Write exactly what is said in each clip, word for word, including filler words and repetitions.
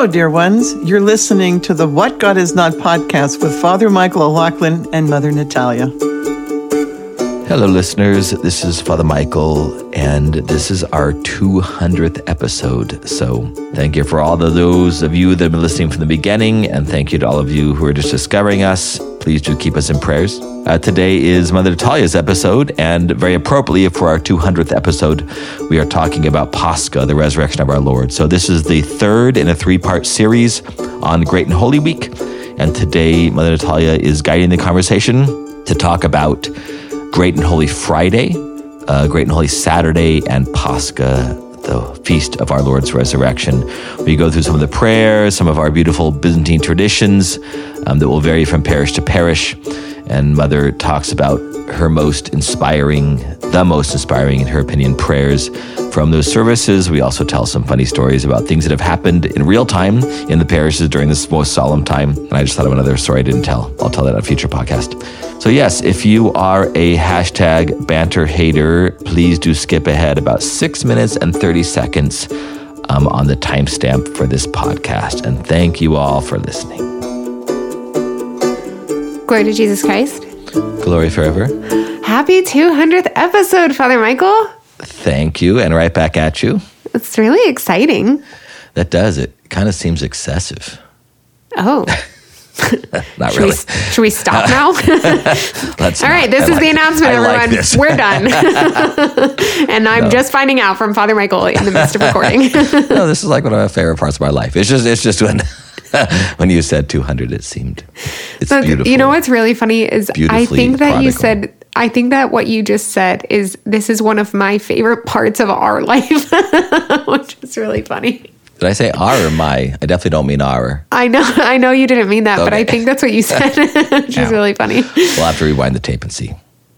dear ones. You're listening to the What God Is Not podcast with Father Michael O'Loughlin and Mother Natalia. Hello, listeners. This is Father Michael, and this is our two hundredth episode. So thank you for all of those of you that have been listening from the beginning, and thank you to all of you who are just discovering us. Please do keep us in prayers. Uh, today is Mother Natalia's episode, and very appropriately for our two hundredth episode, we are talking about Pascha, the resurrection of our Lord. So this is the third in a three-part series on Great and Holy Week, and today Mother Natalia is guiding the conversation to talk about Great and Holy Friday, uh, Great and Holy Saturday, and Pascha, the feast of our Lord's resurrection. We go through some of the prayers, some of our beautiful Byzantine traditions um, that will vary from parish to parish. And Mother talks about her most inspiring, the most inspiring, in her opinion, prayers from those services. We also tell some funny stories about things that have happened in real time in the parishes during this most solemn time. And I just thought of another story I didn't tell. I'll tell that on a future podcast. So yes, if you are a hashtag banter hater, please do skip ahead about six minutes and thirty seconds um, on the timestamp for this podcast. And thank you all for listening. Glory to Jesus Christ. Glory forever. Happy two hundredth episode, Father Michael. Thank you, and right back at you. It's really exciting. That does. It kind of seems excessive. Oh. Not should really. We, should we stop now? Let's All not. right, this I is like the it. announcement, I everyone. like this. We're done. And I'm No. just finding out from Father Michael in the midst of recording. No, this is like one of my favorite parts of my life. It's just, it's just when, when you said two hundred, it seemed, it's So, beautiful. you know what's really funny is I Beautifully think that you prodigal. said, I think that what you just said is this is one of my favorite parts of our life, which is really funny. Did I say our or my? I definitely don't mean our. I know, I know you didn't mean that, but I Okay. think that's what you said, which Yeah. is really funny. We'll have to rewind the tape and see.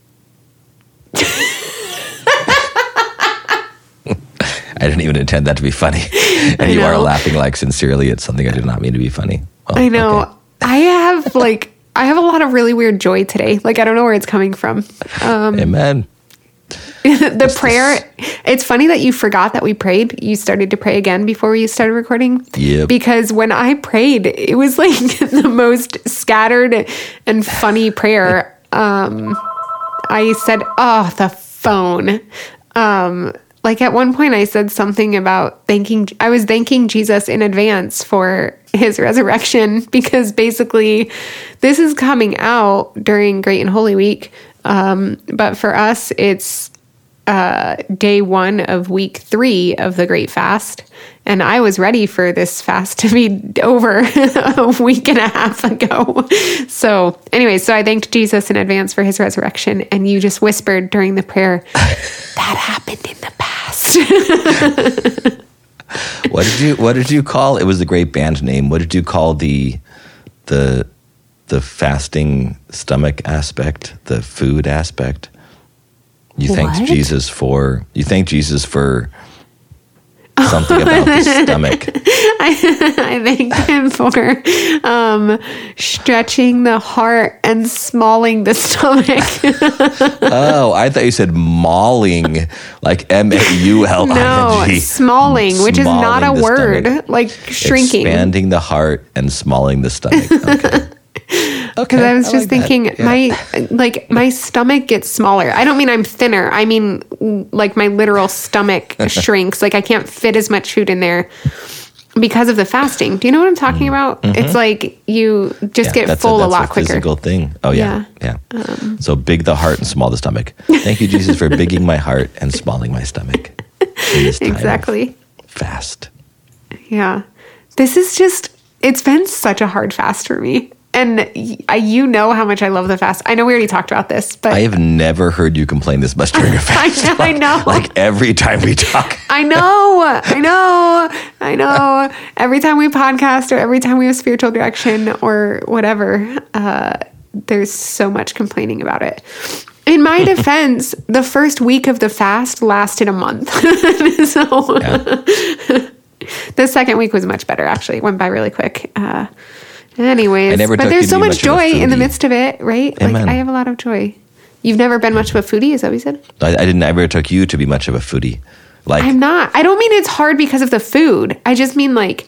I didn't even intend that to be funny. And I you are know. laughing like sincerely at something I did not mean to be funny. Well, I know. okay. I have like, I have a lot of really weird joy today. Like, I don't know where it's coming from. Um, Amen. the prayer, it's funny that you forgot that we prayed. You started to pray again before we started recording. Yep. Because when I prayed, it was like the most scattered and funny prayer. Um, I said, oh, the phone. Um, like at one point I said something about thanking, I was thanking Jesus in advance for his resurrection, because basically this is coming out during Great and Holy Week. Um, but for us, it's uh, day one of week three of the Great Fast. And I was ready for this fast to be over a week and a half ago. So anyway, so I thanked Jesus in advance for his resurrection. And you just whispered during the prayer, that happened in the past. What did you What did you call? It was the great band name. What did you call the the the fasting stomach aspect, the food aspect? You thanked What? Jesus for you thanked Jesus for something about the stomach. I, I thanked him for um, stretching the heart and smalling the stomach. Oh, I thought you said mauling, like M A U L I N G. No, smalling, which is not a Smalling the word, stomach. like shrinking. Expanding the heart and smalling the stomach. Okay. Because I was just like that. thinking, Yeah. my like my stomach gets smaller. I don't mean I'm thinner. I mean like my literal stomach shrinks. Like I can't fit as much food in there because of the fasting. Do you know what I'm talking about? It's like you just Yeah, get that's full a, that's lot quicker. Physical thing. Oh yeah, yeah. Um, so big the heart and small the stomach. Thank you, Jesus, for bigging my heart and smalling my stomach. In this time of Exactly. fast. Yeah. This is just, it's been such a hard fast for me. And y- I, you know how much I love the fast. I know we already talked about this, but I have never heard you complain this much during a fast. know, I know. Like every time we talk. I know, I know, I know. Every time we podcast or every time we have spiritual direction or whatever, uh, there's so much complaining about it. In my defense, the first week of the fast lasted a month. So Yeah. the second week was much better, actually. It went by really quick. Uh, anyways, I never but took there's you to so be much much of a joy in the foodie. midst of it, right? Amen. Like I have a lot of joy. You've never been much of a foodie, is that what you said? I, I didn't ever took you to be much of a foodie. Like I'm not. I don't mean it's hard because of the food. I just mean like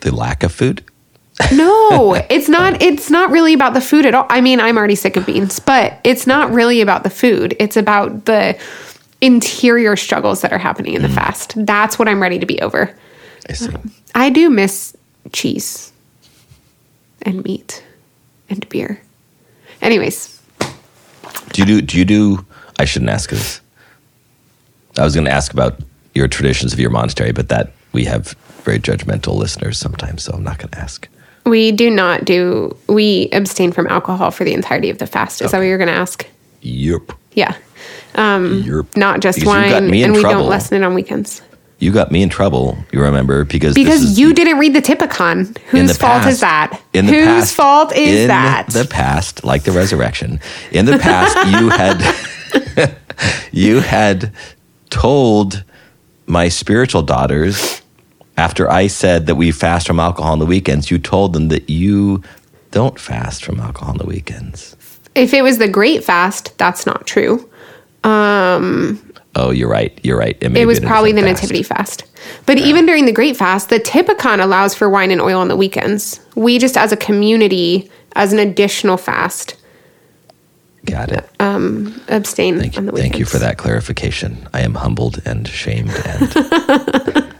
The lack of food? No, it's not. It's not really about the food at all. I mean, I'm already sick of beans, but it's not really about the food. It's about the interior struggles that are happening in the mm. fast. That's what I'm ready to be over. I see. Um, I do miss cheese and meat and beer. Anyways. Do you do, do you do, I shouldn't ask this. I was going to ask about your traditions of your monastery, but that we have very judgmental listeners sometimes, so I'm not going to ask. We do not do, we abstain from alcohol for the entirety of the fast. Is okay. that what you're going to ask? Yep. Yeah. Um, yep. Not just because wine, and trouble. we don't lessen it on weekends. You got me in trouble, you remember, because because this is, you didn't read the Typicon. Whose fault past, is that? In the Whose past, fault is in that? In the past, like the resurrection, in the past, you had you had told my spiritual daughters, after I said that we fast from alcohol on the weekends, you told them that you don't fast from alcohol on the weekends. If it was the Great Fast, that's not true. Um... Oh, you're right. You're right. It, it was probably the fast. Nativity Fast. But yeah. even during the Great Fast, the Typicon allows for wine and oil on the weekends. We just, as a community, as an additional fast, got it. Um, abstain thank you, on the weekends. Thank you for that clarification. I am humbled and shamed. And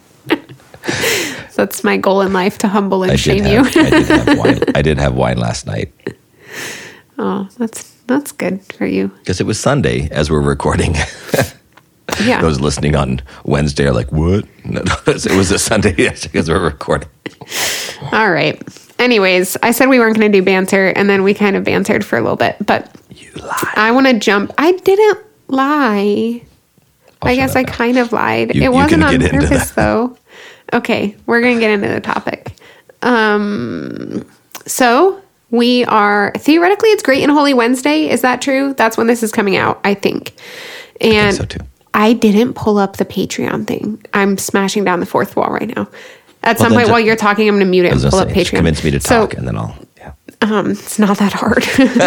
that's my goal in life, to humble and I shame have, you. I did have wine. I did have wine last night. Oh, that's that's good for you. Because it was Sunday as we're recording. Yeah. Those listening on Wednesday are like, what? No, no, it was a Sunday because we're recording. All right. Anyways, I said we weren't going to do banter, and then we kind of bantered for a little bit, but you lied. I want to jump. I didn't lie. I'll I guess I kind of lied. You, it wasn't on get purpose, though. Okay, we're going to get into the topic. Um, so we are, theoretically, it's Great and Holy Wednesday. Is that true? That's when this is coming out, I think. And I think so too. I didn't pull up the Patreon thing. I'm smashing down the fourth wall right now. At well, some point just, while you're talking, I'm going to mute it and pull say, up Patreon. Convince me to talk, so, and then I'll, yeah. Um, it's not that hard.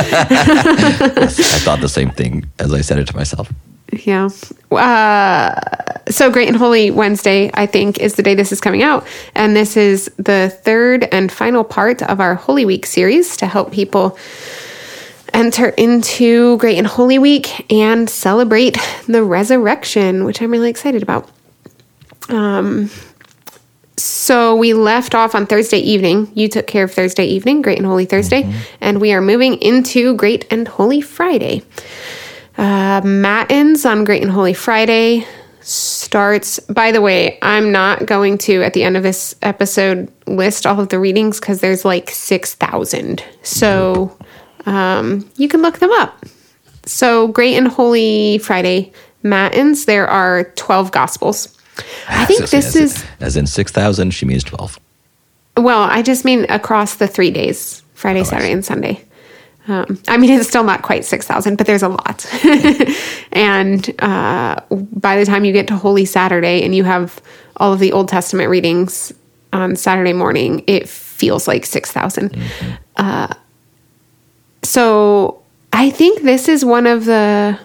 I thought the same thing as I said it to myself. Yeah. Uh, so Great and Holy Wednesday, I think, is the day this is coming out. And this is the third and final part of our Holy Week series to help people enter into Great and Holy Week and celebrate the resurrection, which I'm really excited about. Um, so we left off on Thursday evening. You took care of Thursday evening, Great and Holy Thursday, mm-hmm. and we are moving into Great and Holy Friday. Uh, Matins on Great and Holy Friday starts, by the way, I'm not going to, at the end of this episode, list all of the readings because there's like six thousand. So um, you can look them up. So Great and Holy Friday Matins, there are twelve Gospels. I think so, this as is... In, as in six thousand, she means twelve. Well, I just mean across the three days, Friday, oh, Saturday, and Sunday. Um, I mean, it's still not quite six thousand, but there's a lot. And uh, by the time you get to Holy Saturday and you have all of the Old Testament readings on Saturday morning, it feels like six thousand. Mm-hmm. Uh, so I think this is one of the...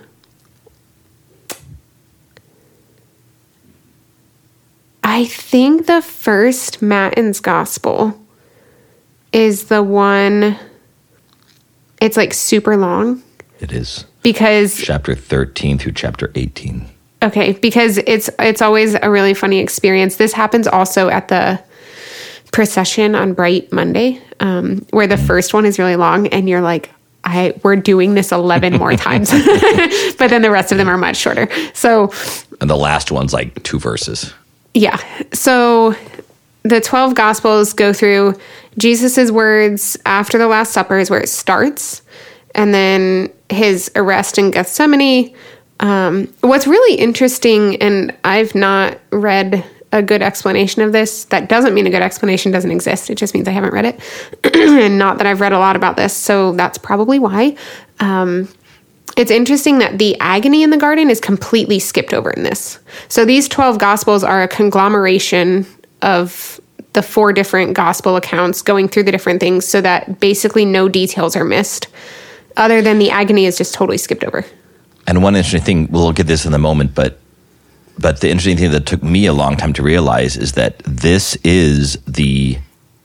I think the first Matins Gospel is the one... It's like super long. It is. Because chapter thirteen through chapter eighteen. Okay, because it's it's always a really funny experience. This happens also at the procession on Bright Monday, um, where the mm. first one is really long, and you're like, I we're doing this eleven more times. But then the rest of them are much shorter. So and the last one's like two verses. Yeah. So the twelve Gospels go through Jesus's words after the Last Supper is where it starts, and then his arrest in Gethsemane. Um, what's really interesting, and I've not read a good explanation of this. That doesn't mean a good explanation doesn't exist. It just means I haven't read it, and not that I've read a lot about this. So that's probably why. Um, It's interesting that the agony in the garden is completely skipped over in this. So these twelve Gospels are a conglomeration of the four different Gospel accounts going through the different things so that basically no details are missed, other than the agony is just totally skipped over. And one interesting thing, we'll look at this in a moment, but but the interesting thing that took me a long time to realize is that this is the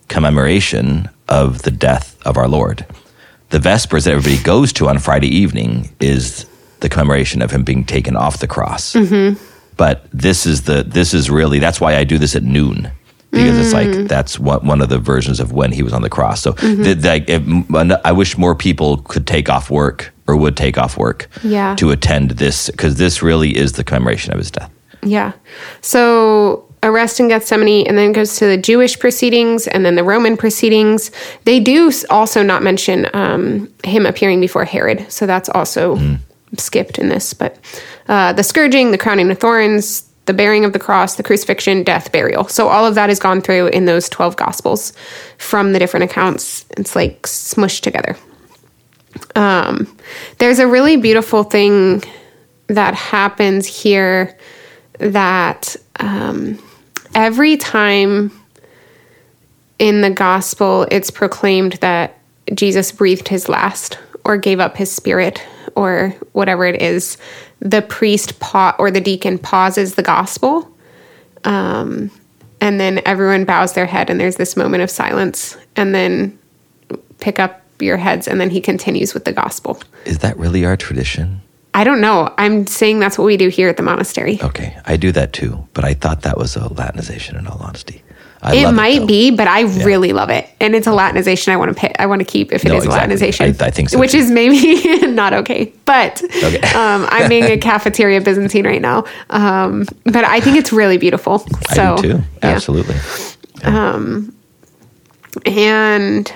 commemoration of the death of our Lord. The Vespers that everybody goes to on Friday evening is the commemoration of him being taken off the cross. Mm-hmm. But this is the this is really, that's why I do this at noon. Because mm. it's like, that's what, one of the versions of when he was on the cross. So mm-hmm. the, the, if, I wish more people could take off work or would take off work yeah. to attend this, because this really is the commemoration of his death. Yeah. So arrest in Gethsemane, and then goes to the Jewish proceedings and then the Roman proceedings. They do also not mention um, him appearing before Herod. So that's also mm. skipped in this. But uh, the scourging, the crowning of thorns, the bearing of the cross, the crucifixion, death, burial. So all of that is gone through in those twelve Gospels from the different accounts. It's like smushed together. Um, there's a really beautiful thing that happens here that um, every time in the Gospel it's proclaimed that Jesus breathed his last or gave up his spirit or whatever it is, the priest pa- or the deacon pauses the gospel, um, and then everyone bows their head, and there's this moment of silence, and then pick up your heads, and then he continues with the gospel. Is that really our tradition? I don't know. I'm saying that's what we do here at the monastery. Okay, I do that too, but I thought that was a Latinization in all honesty. I it love might it, be, but I yeah. really love it, and it's a Latinization. I want to pay, I want to keep if it no, is exactly. a Latinization. I, I think so, which too. is maybe not okay. But okay. um, I'm being a cafeteria Byzantine right now, um, but I think it's really beautiful. So, I do too. Yeah. Absolutely. Yeah. Um, and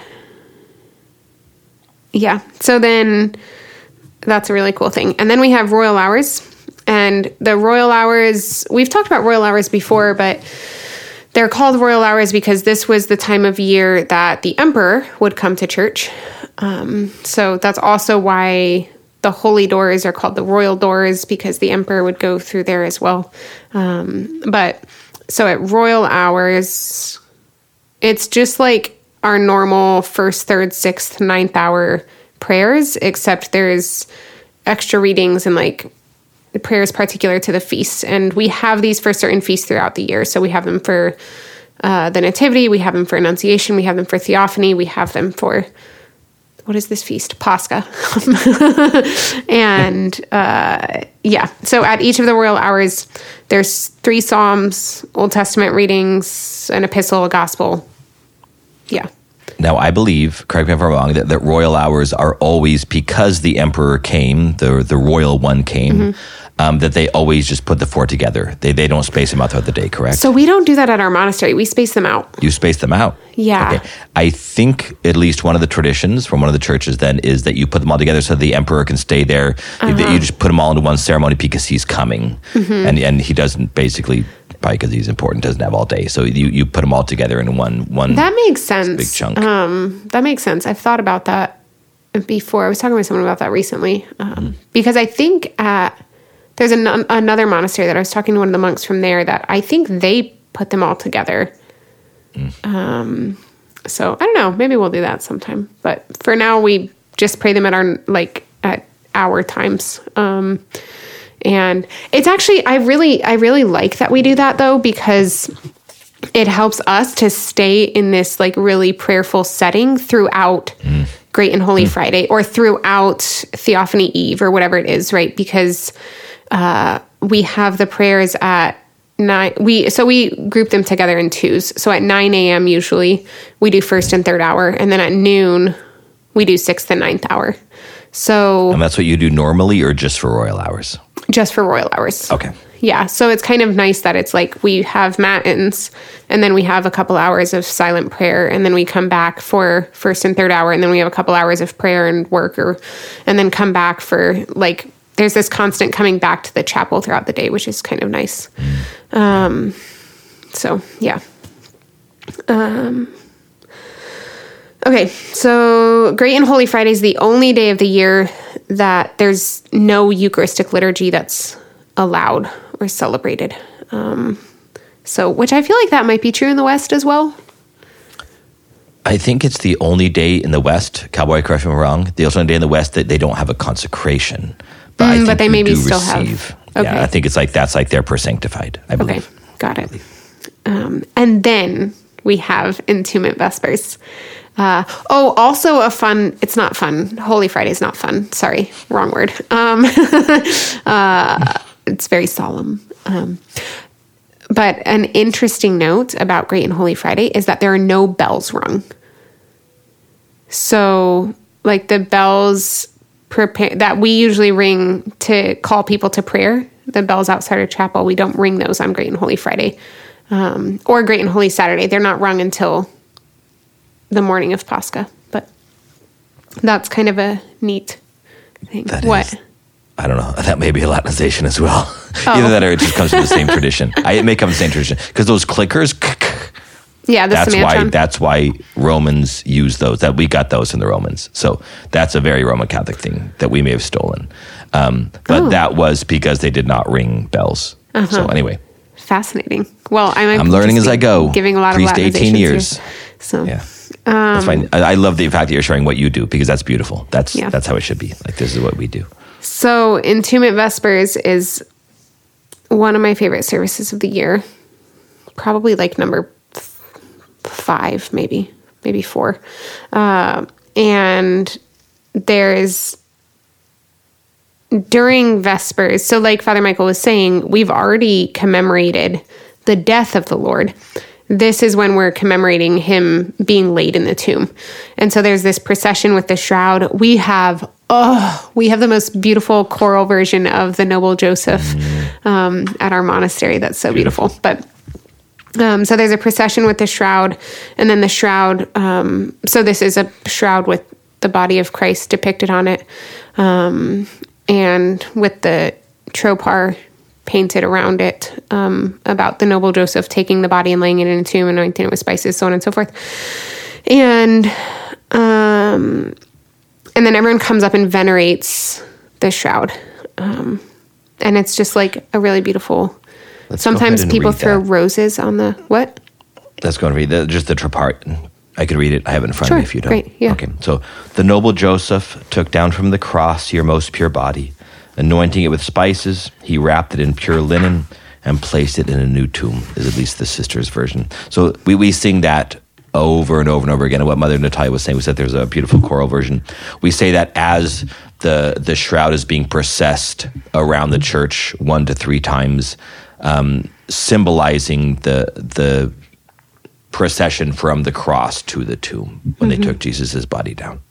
yeah, so then that's a really cool thing. And then we have royal hours, and the royal hours. We've talked about royal hours before, but they're called royal hours because this was the time of year that the emperor would come to church. Um, so that's also why the holy doors are called the royal doors, because the emperor would go through there as well. Um, but so at royal hours, it's just like our normal first, third, sixth, ninth hour prayers, except there's extra readings and like the prayers particular to the feasts. And we have these for certain feasts throughout the year. So we have them for uh, the Nativity, we have them for Annunciation, we have them for Theophany, we have them for, what is this feast? Pascha. and uh, yeah, so at each of the royal hours, there's three Psalms, Old Testament readings, an epistle, a gospel. Yeah. Now, I believe, correct me if I'm wrong, that, that royal hours are always, because the emperor came, the the royal one came, mm-hmm. um, that they always just put the four together. They they don't space them out throughout the day, correct? So we don't do that at our monastery. We space them out. You space them out? Yeah. Okay. I think at least one of the traditions from one of the churches then is that you put them all together so the emperor can stay there. Uh-huh. You, you just put them all into one ceremony because he's coming. Mm-hmm. And, and he doesn't basically... probably because he's important, doesn't have all day. So you, you put them all together in one one. That makes sense. Big chunk. Um, that makes sense. I've thought about that before. I was talking with someone about that recently. Um, mm. Because I think at, there's an, another monastery that I was talking to one of the monks from there that I think they put them all together. Mm. Um, so I don't know. Maybe we'll do that sometime. But for now, we just pray them at our, like, at our times. Um And it's actually, I really, I really like that we do that though, because it helps us to stay in this like really prayerful setting throughout mm. Great and Holy mm. Friday or throughout Theophany Eve or whatever it is, right? Because uh, we have the prayers at nine, we, so we group them together in twos. So at nine a.m. usually we do first and third hour. And then at noon we do sixth and ninth hour. So. And that's what you do normally or just for royal hours? Just for royal hours. Okay. Yeah. So it's kind of nice that it's like we have matins and then we have a couple hours of silent prayer and then we come back for first and third hour and then we have a couple hours of prayer and work or, and then come back for like, there's this constant coming back to the chapel throughout the day, which is kind of nice. Mm. Um, so yeah. Um, okay. So Great and Holy Friday is the only day of the year that there's no Eucharistic liturgy that's allowed or celebrated. Um, so, which I feel like that might be true in the West as well. I think it's the only day in the West, Cowboy, correct me if I'm wrong, the only day in the West that they don't have a consecration. But, mm, I think but they maybe still receive. have. Okay. Yeah, I think it's like, that's like they're per sanctified, I believe. Okay, got it. Um, and then we have Entombment Vespers. Uh, oh, also a fun, it's not fun. Holy Friday is not fun. Sorry, wrong word. Um, uh, it's very solemn. Um, but an interesting note about Great and Holy Friday is that there are no bells rung. So, like the bells prepare that we usually ring to call people to prayer, the bells outside our chapel, we don't ring those on Great and Holy Friday. Um, or Great and Holy Saturday. They're not rung until the morning of Pascha, but that's kind of a neat thing. That what? Is, I don't know. That may be a Latinization as well. Oh. Either that or it just comes from the same tradition. I, it may come from the same tradition because those clickers. Yeah, the that's Semantron. why. That's why Romans use those. That we got those from the Romans. So that's a very Roman Catholic thing that we may have stolen. Um, but Oh. that was because they did not ring bells. Uh-huh. So anyway, Fascinating. Well, I'm, I'm learning as I go. Giving a lot Priest of Latinizations eighteen years. Here. So Yeah. That's fine. I, I love the fact that you're sharing what you do because that's beautiful. That's Yeah. that's how it should be. Like this is what we do. So Entombment Vespers is one of my favorite services of the year. Probably like number f- five, maybe, maybe four. Uh, and there's during Vespers, so like Father Michael was saying, we've already commemorated the death of the Lord. This is when we're commemorating him being laid in the tomb. And so there's this procession with the shroud. We have, oh, we have the most beautiful choral version of the Noble Joseph um, at our monastery. That's so beautiful. But um, so there's a procession with the shroud, and then the shroud. Um, so this is a shroud with the body of Christ depicted on it, um, and with the tropar painted around it, um, about the Noble Joseph taking the body and laying it in a tomb, anointing it with spices, so on and so forth. And um, and then everyone comes up and venerates the shroud. Um, and it's just like a really beautiful... Let's go Sometimes ahead and people read throw that. roses on the... What? Let's go and read the, just the part. I could read it. I have it in front Sure, of me if you don't. great, yeah. Okay. So the noble Joseph took down from the cross your most pure body. Anointing it with spices, he wrapped it in pure linen and placed it in a new tomb, is at least the sister's version. So we, we sing that over and over and over again. And what Mother Natalia was saying was that there's a beautiful choral version. We say that as the the shroud is being processed around the church one to three times, um, symbolizing the the procession from the cross to the tomb when mm-hmm. they took Jesus' body down.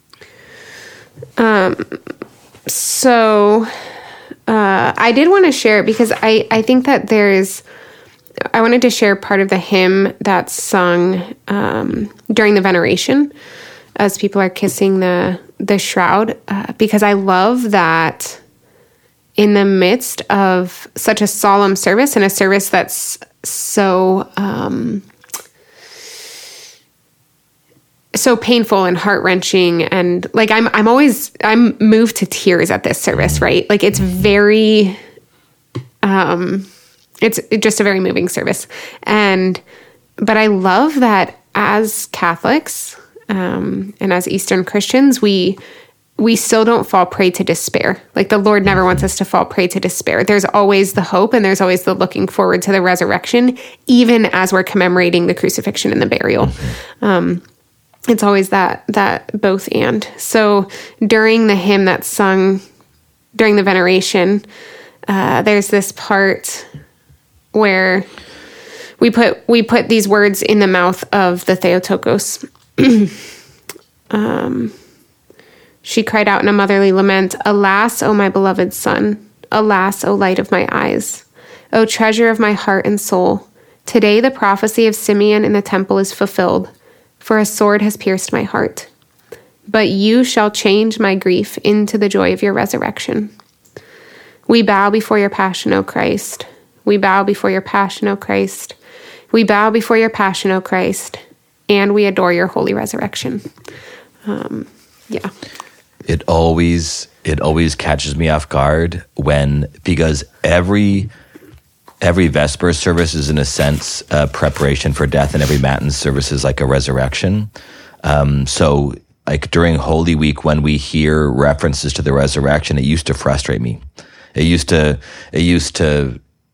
Um. So uh, I did want to share it because I, I think that there's, I wanted to share part of the hymn that's sung um, during the veneration as people are kissing the, the shroud, uh, because I love that in the midst of such a solemn service and a service that's so... Um, so painful and heart-wrenching, and like I'm I'm always I'm moved to tears at this service, right? Like it's very um it's just a very moving service. And but I love that as Catholics um and as Eastern Christians, we we still don't fall prey to despair. Like the Lord never wants us to fall prey to despair. There's always the hope and there's always the looking forward to the resurrection, even as we're commemorating the crucifixion and the burial. Um It's always that that both and. So during the hymn that's sung during the veneration, uh, there's this part where we put we put these words in the mouth of the Theotokos. um, she cried out in a motherly lament, "Alas, O my beloved son! Alas, O light of my eyes! O treasure of my heart and soul! Today the prophecy of Simeon in the temple is fulfilled. For a sword has pierced my heart. But you shall change my grief into the joy of your resurrection. We bow before your passion, O Christ. We bow before your passion, O Christ. We bow before your passion, O Christ. And we adore your holy resurrection." Um, yeah. It always it always catches me off guard when, because every Every Vesper service is, in a sense, a preparation for death, and every Matins service is like a resurrection. Um, so, like during Holy Week, when we hear references to the resurrection, it used to frustrate me. It used to, it used to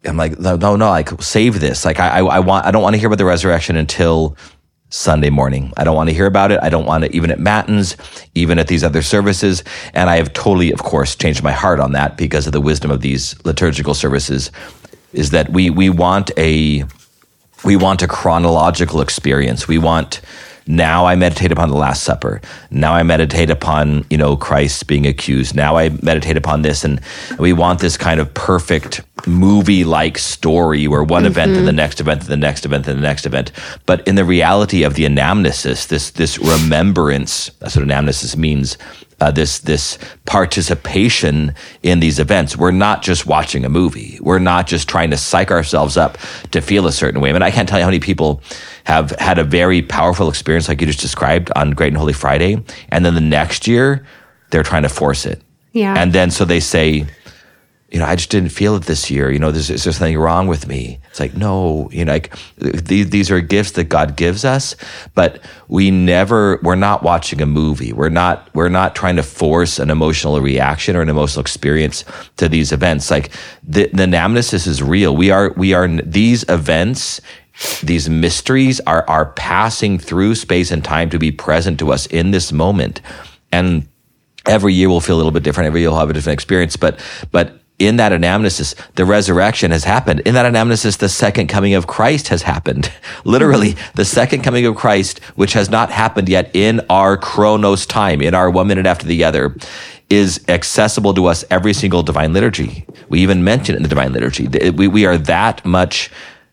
I'm like, no, no, no, like save this. Like I, I, I want, I don't want to hear about the resurrection until Sunday morning. I don't want to hear about it. I don't want to, even at Matins, even at these other services. And I have totally, of course, changed my heart on that because of the wisdom of these liturgical services, is that we, we want a, we want a chronological experience. We want, now I meditate upon the Last Supper. Now I meditate upon, you know, Christ being accused. Now I meditate upon this. And we want this kind of perfect movie-like story where one mm-hmm. event and the next event and the next event and the next event. But in the reality of the anamnesis, this this remembrance, that's what anamnesis means, uh, this this participation in these events. We're not just watching a movie. We're not just trying to psych ourselves up to feel a certain way. I mean, I can't tell you how many people have had a very powerful experience like you just described on Great and Holy Friday, and then the next year, they're trying to force it. Yeah. And then so they say, you know, I just didn't feel it this year. You know, there's, is there something wrong with me? It's like, no, you know, like these, these are gifts that God gives us, but we never, we're not watching a movie. We're not, we're not trying to force an emotional reaction or an emotional experience to these events. Like the, the anamnesis is real. We are, we are, these events, these mysteries are, are passing through space and time to be present to us in this moment. And every year will feel a little bit different. Every year will have a different experience, but, but, in that anamnesis, the resurrection has happened. In that anamnesis, the second coming of Christ has happened. Literally, the second coming of Christ, which has not happened yet in our chronos time, in our one minute after the other, is accessible to us every single divine liturgy. We even mention it in the divine liturgy. We, we are that much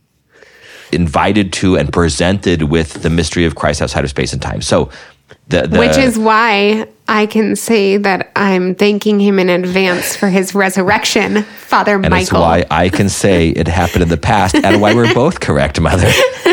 invited to and presented with the mystery of Christ outside of space and time. So, the, the, which is why I can say that I'm thanking him in advance for his resurrection, Father and Michael. And it's why I can say it happened in the past and why we're both correct, Mother.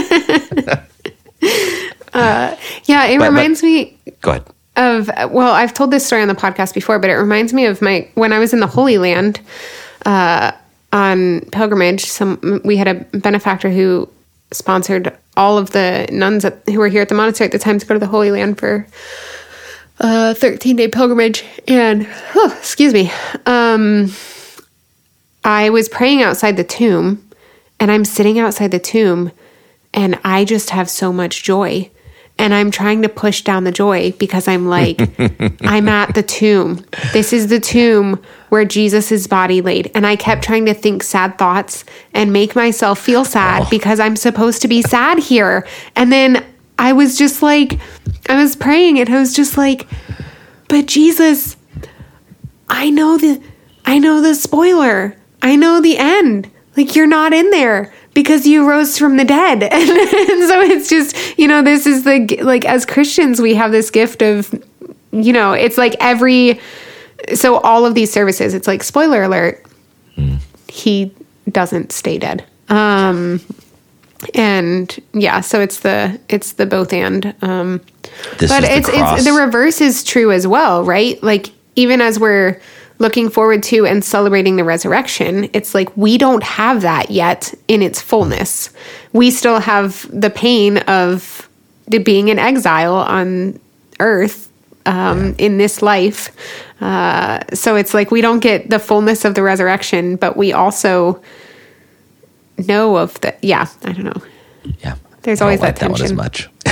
uh, yeah, it but, reminds but, me go ahead. of, well, I've told this story on the podcast before, but it reminds me of my, when I was in the Holy Land uh, on pilgrimage, some we had a benefactor who sponsored all of the nuns at, who were here at the monastery at the time to go to the Holy Land for a thirteen-day pilgrimage. And, oh, excuse me, um, I was praying outside the tomb, and I'm sitting outside the tomb, and I just have so much joy. And I'm trying to push down the joy because I'm like, I'm at the tomb. This is the tomb where Jesus' body laid. And I kept trying to think sad thoughts and make myself feel sad oh. because I'm supposed to be sad here. And then I was just like, I was praying and I was just like, but Jesus, I know the, I know the spoiler. I know the end. Like, you're not in there. Because you rose from the dead. And, and so it's just, you know, this is the, like, as Christians, we have this gift of, you know, it's like every, so all of these services, it's like, spoiler alert, mm. he doesn't stay dead. Um, and yeah, so it's the, it's the both and, um, this but is it's, the cross. it's, the reverse is true as well, right? Like, even as we're looking forward to and celebrating the resurrection, it's like we don't have that yet in its fullness. We still have the pain of the being in exile on earth um, yeah. in this life. Uh, so it's like we don't get the fullness of the resurrection, but we also know of the, yeah, I don't know. Yeah. There's always I don't that like tension. That one as much.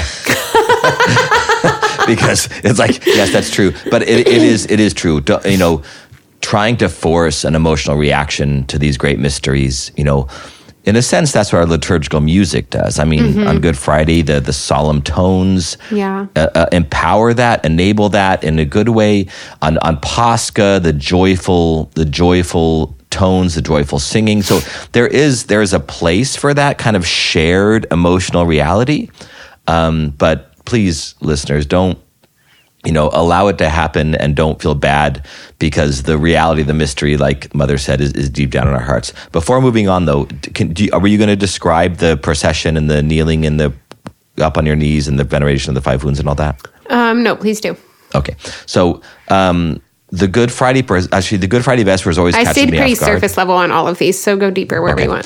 Because it's like, yes, that's true. But it, it is, it is true. You know, trying to force an emotional reaction to these great mysteries, you know, in a sense, that's what our liturgical music does. I mean, mm-hmm. on Good Friday, the the solemn tones yeah. uh, uh, empower that, enable that in a good way. On on Pascha, the joyful, the joyful tones, the joyful singing. So there is there is a place for that kind of shared emotional reality. Um, but please, listeners, don't, you know, allow it to happen and don't feel bad because the reality of the mystery, like Mother said, is, is deep down in our hearts. Before moving on, though, can, do you, were you going to describe the procession and the kneeling and the up on your knees and the veneration of the five wounds and all that? Um, no, please do. Okay. So um, the Good Friday, actually, the Good Friday Vesper is always I catching stayed me pretty off guard. surface level on all of these, so go deeper wherever okay. you want.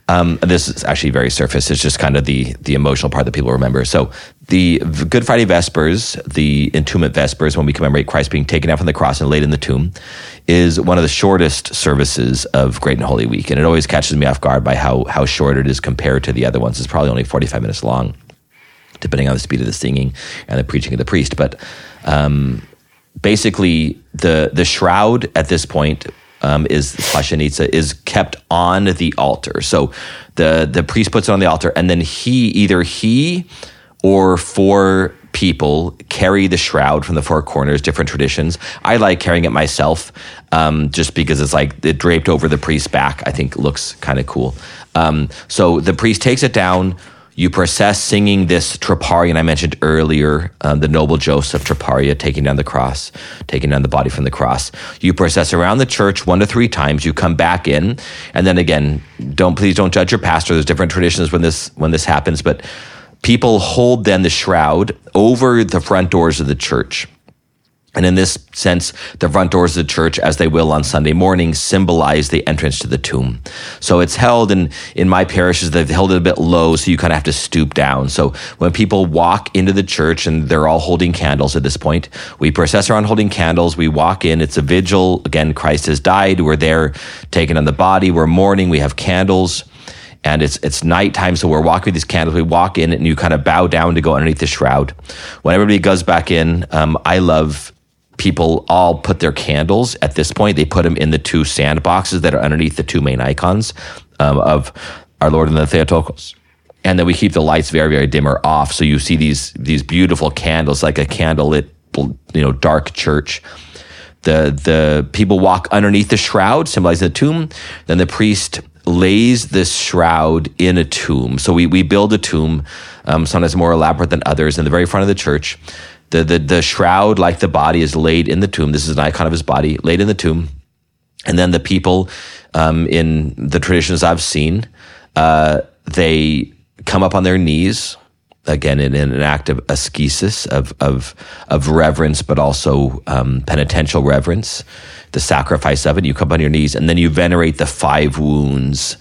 Um, this is actually very surface. It's just kind of the the emotional part that people remember. So the Good Friday Vespers, the Entombment Vespers, when we commemorate Christ being taken out from the cross and laid in the tomb, is one of the shortest services of Great and Holy Week. And it always catches me off guard by how how short it is compared to the other ones. It's probably only forty-five minutes long, depending on the speed of the singing and the preaching of the priest. But um, basically, the the shroud at this point um, is Pashanitsa is kept on the altar. So the the priest puts it on the altar, and then he either he or four people carry the shroud from the four corners. Different traditions. I like carrying it myself, um, just because it's like it draped over the priest's back. I think looks kind of cool. Um, so the priest takes it down. You process singing this Troparion I mentioned earlier, um, the noble Joseph Troparia taking down the cross, taking down the body from the cross. You process around the church one to three times. You come back in, and then again, don't please don't judge your pastor. There's different traditions when this when this happens, but people hold then the shroud over the front doors of the church. And in this sense, the front doors of the church, as they will on Sunday morning, symbolize the entrance to the tomb. So it's held in, in my parishes, they've held it a bit low, so you kind of have to stoop down. So when people walk into the church, and they're all holding candles at this point, we process around holding candles, we walk in, it's a vigil. Again, Christ has died, we're there taking on the body, we're mourning, we have candles. And it's it's nighttime, so we're walking with these candles. We walk in, and you kind of bow down to go underneath the shroud. When everybody goes back in, um, I love people all put their candles at this point. They put them in the two sandboxes that are underneath the two main icons um, of our Lord and the Theotokos. And then we keep the lights very, very dim or off. So you see these these beautiful candles, like a candlelit, you know, dark church. The the people walk underneath the shroud, symbolizing the tomb. Then the priest lays this shroud in a tomb. So we we build a tomb, um, sometimes more elaborate than others, in the very front of the church. The, the the shroud, like the body, is laid in the tomb. This is an icon of his body, laid in the tomb. And then the people, um, in the traditions I've seen, uh, they come up on their knees, again, in, in an act of ascesis, of of of reverence, but also um, penitential reverence, the sacrifice of it. You come on your knees, and then you venerate the five wounds,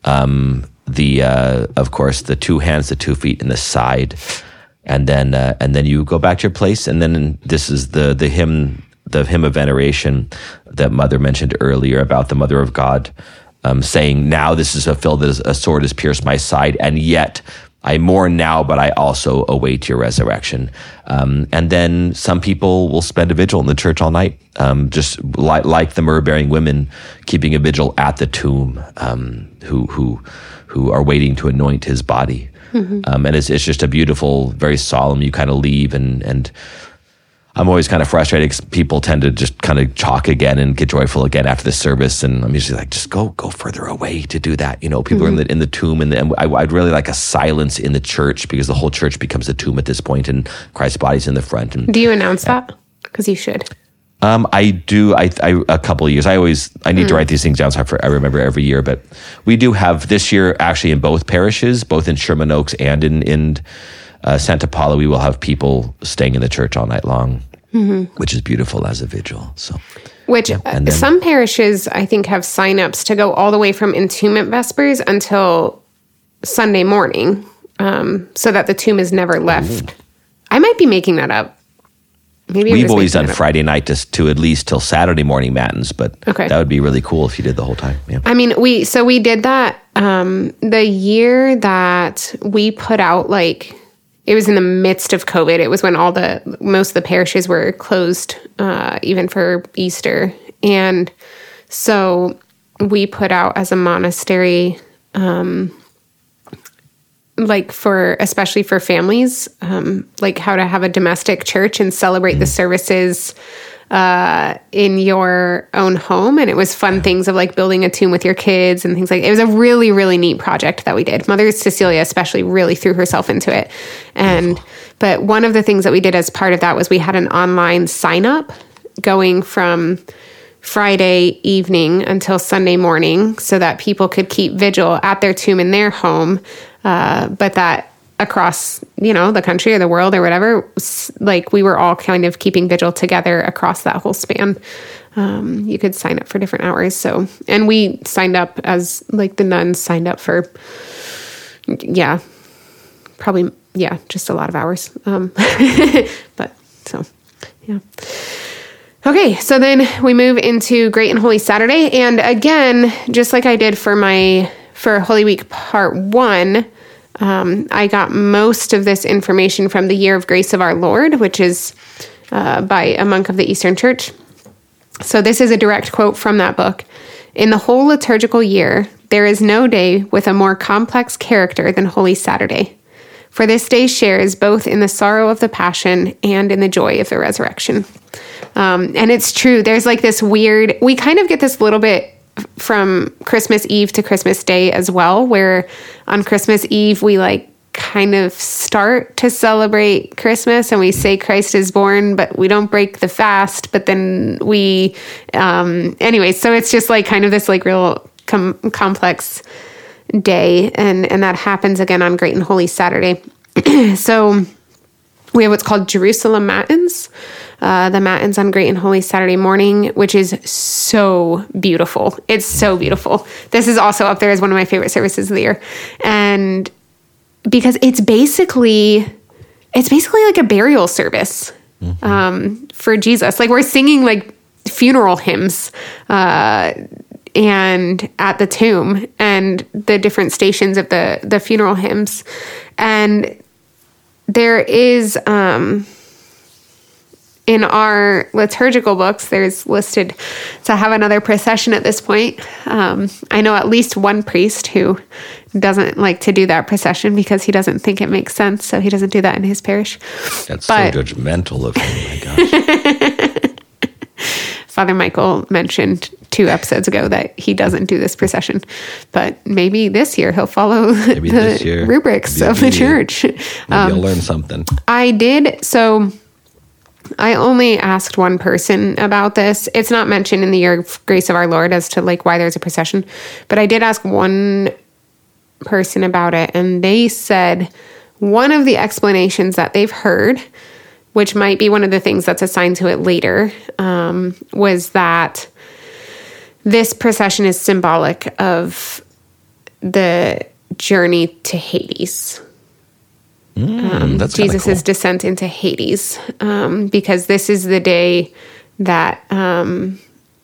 um, the uh, of course, the two hands, the two feet, and the side. And then, uh, and then you go back to your place. And then this is the the hymn, the hymn of veneration that Mother mentioned earlier about the Mother of God, um, saying, "Now this is fulfilled, that a sword has pierced my side, and yet I mourn now, but I also await your resurrection." Um, and then some people will spend a vigil in the church all night, um, just like, like the myrrh-bearing women, keeping a vigil at the tomb, um, who who who are waiting to anoint his body. Mm-hmm. Um, and it's it's just a beautiful, very solemn. You kind of leave, and and I'm always kind of frustrated because people tend to just kind of chalk again and get joyful again after the service, and I'm usually like, just go go further away to do that. You know, people mm-hmm. are in the in the tomb, and, and I, I'd really like a silence in the church, because the whole church becomes a tomb at this point, and Christ's body's in the front. And do you announce that? Because you should. Um, I do. I, I a couple of years. I always. I need mm. to write these things down, so I, for, I remember every year. But we do have this year, actually, in both parishes, both in Sherman Oaks and in in uh, Santa Paula, we will have people staying in the church all night long, mm-hmm. which is beautiful as a vigil. So, which yeah. uh, then, some parishes I think have signups to go all the way from Entombment Vespers until Sunday morning, um, so that the tomb is never left. Ooh. I might be making that up. Maybe We've always done Friday night to, to at least till Saturday morning matins, but okay. that would be really cool if you did the whole time. Yeah. I mean, we so we did that um, the year that we put out, like, it was in the midst of COVID. It was when all the most of the parishes were closed, uh, even for Easter, and so we put out as a monastery. Um, like for, especially for families, um, like how to have a domestic church and celebrate the services uh, in your own home. And it was fun things of like building a tomb with your kids and things like, it was a really, really neat project that we did. Mother Cecilia especially really threw herself into it. And, but one of the things that we did as part of that was we had an online sign up going from Friday evening until Sunday morning so that people could keep vigil at their tomb in their home. Uh, but that across, you know, the country or the world or whatever, like we were all kind of keeping vigil together across that whole span. Um, you could sign up for different hours. So, and we signed up as like the nuns signed up for, yeah, probably, yeah, just a lot of hours. Um, but so, yeah. Okay. So then we move into Great and Holy Saturday. And again, just like I did for my, for Holy Week part one, um, I got most of this information from the Year of Grace of Our Lord, which is, uh, by a monk of the Eastern Church. So this is a direct quote from that book. In the whole liturgical year, there is no day with a more complex character than Holy Saturday. For this day shares both in the sorrow of the Passion and in the joy of the resurrection. Um, and it's true. There's like this weird, we kind of get this little bit from Christmas Eve to Christmas Day as well, where on Christmas Eve, we like kind of start to celebrate Christmas and we say Christ is born, but we don't break the fast. But then we, um, anyway, so it's just like kind of this like real com- complex day. And, and that happens again on Great and Holy Saturday. So we have what's called Jerusalem Matins, uh, the Matins on Great and Holy Saturday morning, which is so beautiful. It's so beautiful. This is also up there as one of my favorite services of the year. And because it's basically, it's basically like a burial service mm-hmm. um, for Jesus. Like we're singing like funeral hymns uh, and at the tomb and the different stations of the, the funeral hymns. And there is, um, in our liturgical books, there's listed to have another procession at this point. Um, I know at least one priest who doesn't like to do that procession because he doesn't think it makes sense, so he doesn't do that in his parish. That's but, so judgmental of him, my gosh. Father Michael mentioned two episodes ago that he doesn't do this procession, but maybe this year he'll follow maybe the this year, rubrics maybe, of the church. Maybe um, you'll learn something. I did, so... I only asked one person about this. It's not mentioned in the Year of Grace of Our Lord as to like why there's a procession, but I did ask one person about it, and they said one of the explanations that they've heard, which might be one of the things that's assigned to it later, um, was that this procession is symbolic of the journey to Hades. Mm, um, that's Jesus' cool. descent into Hades, um, because this is the day that, um,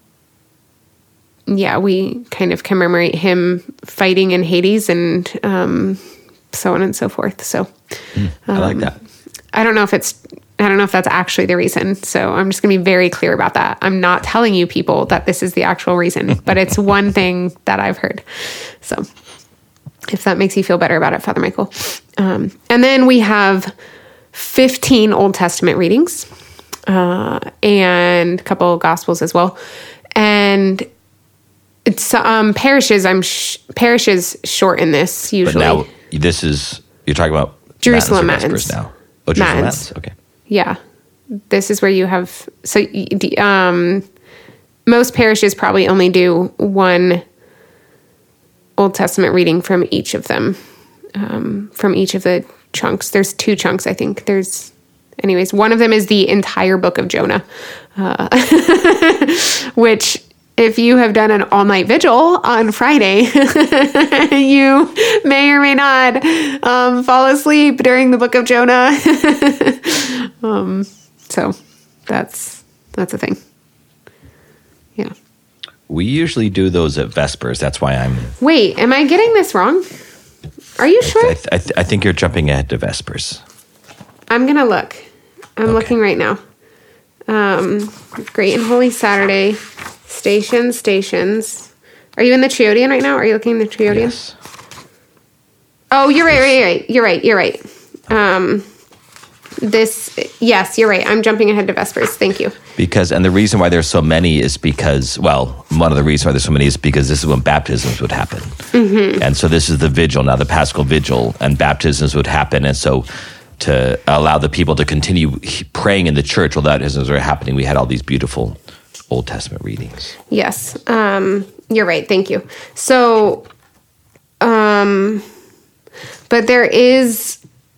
yeah, we kind of commemorate him fighting in Hades and um, so on and so forth. So mm, I like that. Um, I don't know if it's, I don't know if that's actually the reason. So I'm just going to be very clear about that. I'm not telling you people that this is the actual reason, but it's one thing that I've heard. So if that makes you feel better about it, Father Michael. Um, and then we have fifteen Old Testament readings uh, and a couple of Gospels as well. And it's um, parishes, I'm sh- parishes shorten this usually. But now this is, you're talking about Jerusalem Matins. Matins. Now. Oh, Jerusalem Matins. Matins. Okay. Yeah. This is where you have, so um, most parishes probably only do one Old Testament reading from each of them, um, from each of the chunks. There's two chunks, I think. There's, anyways, one of them is the entire book of Jonah, uh, which if you have done an all-night vigil on Friday, you may or may not um, fall asleep during the book of Jonah. um, so that's that's a thing. Yeah. We usually do those at Vespers. That's why I'm... Wait, am I getting this wrong? Are you sure? I, th- I, th- I think you're jumping ahead to Vespers. I'm going to look. I'm Okay. looking right now. Um, Great and Holy Saturday. Stations, stations. Are you in the Triodian right now? Are you looking in the Triodian? Yes. Oh, you're right, right, right. You're right, you're right. Um, this, yes, you're right. I'm jumping ahead to Vespers. Thank you. Because, and the reason why there's so many is because, well, one of the reasons why there's so many is because this is when baptisms would happen. Mm-hmm. And so this is the vigil, now the Paschal Vigil, and baptisms would happen. And so to allow the people to continue praying in the church while baptisms were happening, we had all these beautiful Old Testament readings. Yes. Um, you're right. Thank you. So, um, but there is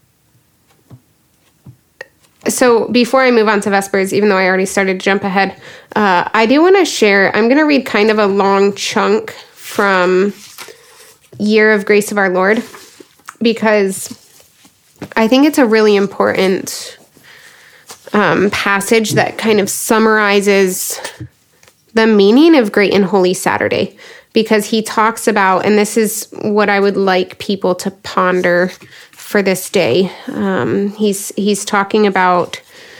So before I move on to Vespers, even though I already started to jump ahead, uh, I do want to share, I'm going to read kind of a long chunk from Year of Grace of Our Lord, because I think it's a really important um, passage that kind of summarizes the meaning of Great and Holy Saturday, because he talks about, and this is what I would like people to ponder for this day. Um, he's he's talking about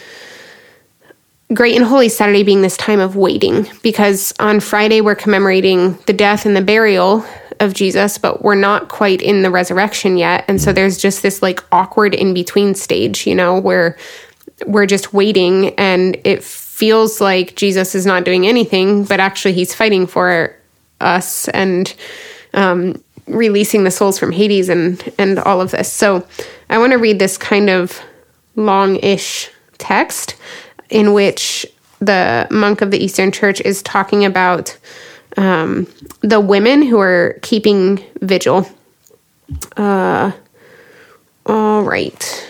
Great and Holy Saturday being this time of waiting, because on Friday we're commemorating the death and the burial of Jesus, but we're not quite in the resurrection yet. And so there's just this like awkward in-between stage, you know, where we're just waiting and it feels like Jesus is not doing anything, but actually he's fighting for us and um, releasing the souls from Hades and, and all of this. So I want to read this kind of long-ish text in which the monk of the Eastern Church is talking about um, the women who are keeping vigil. Uh, all right.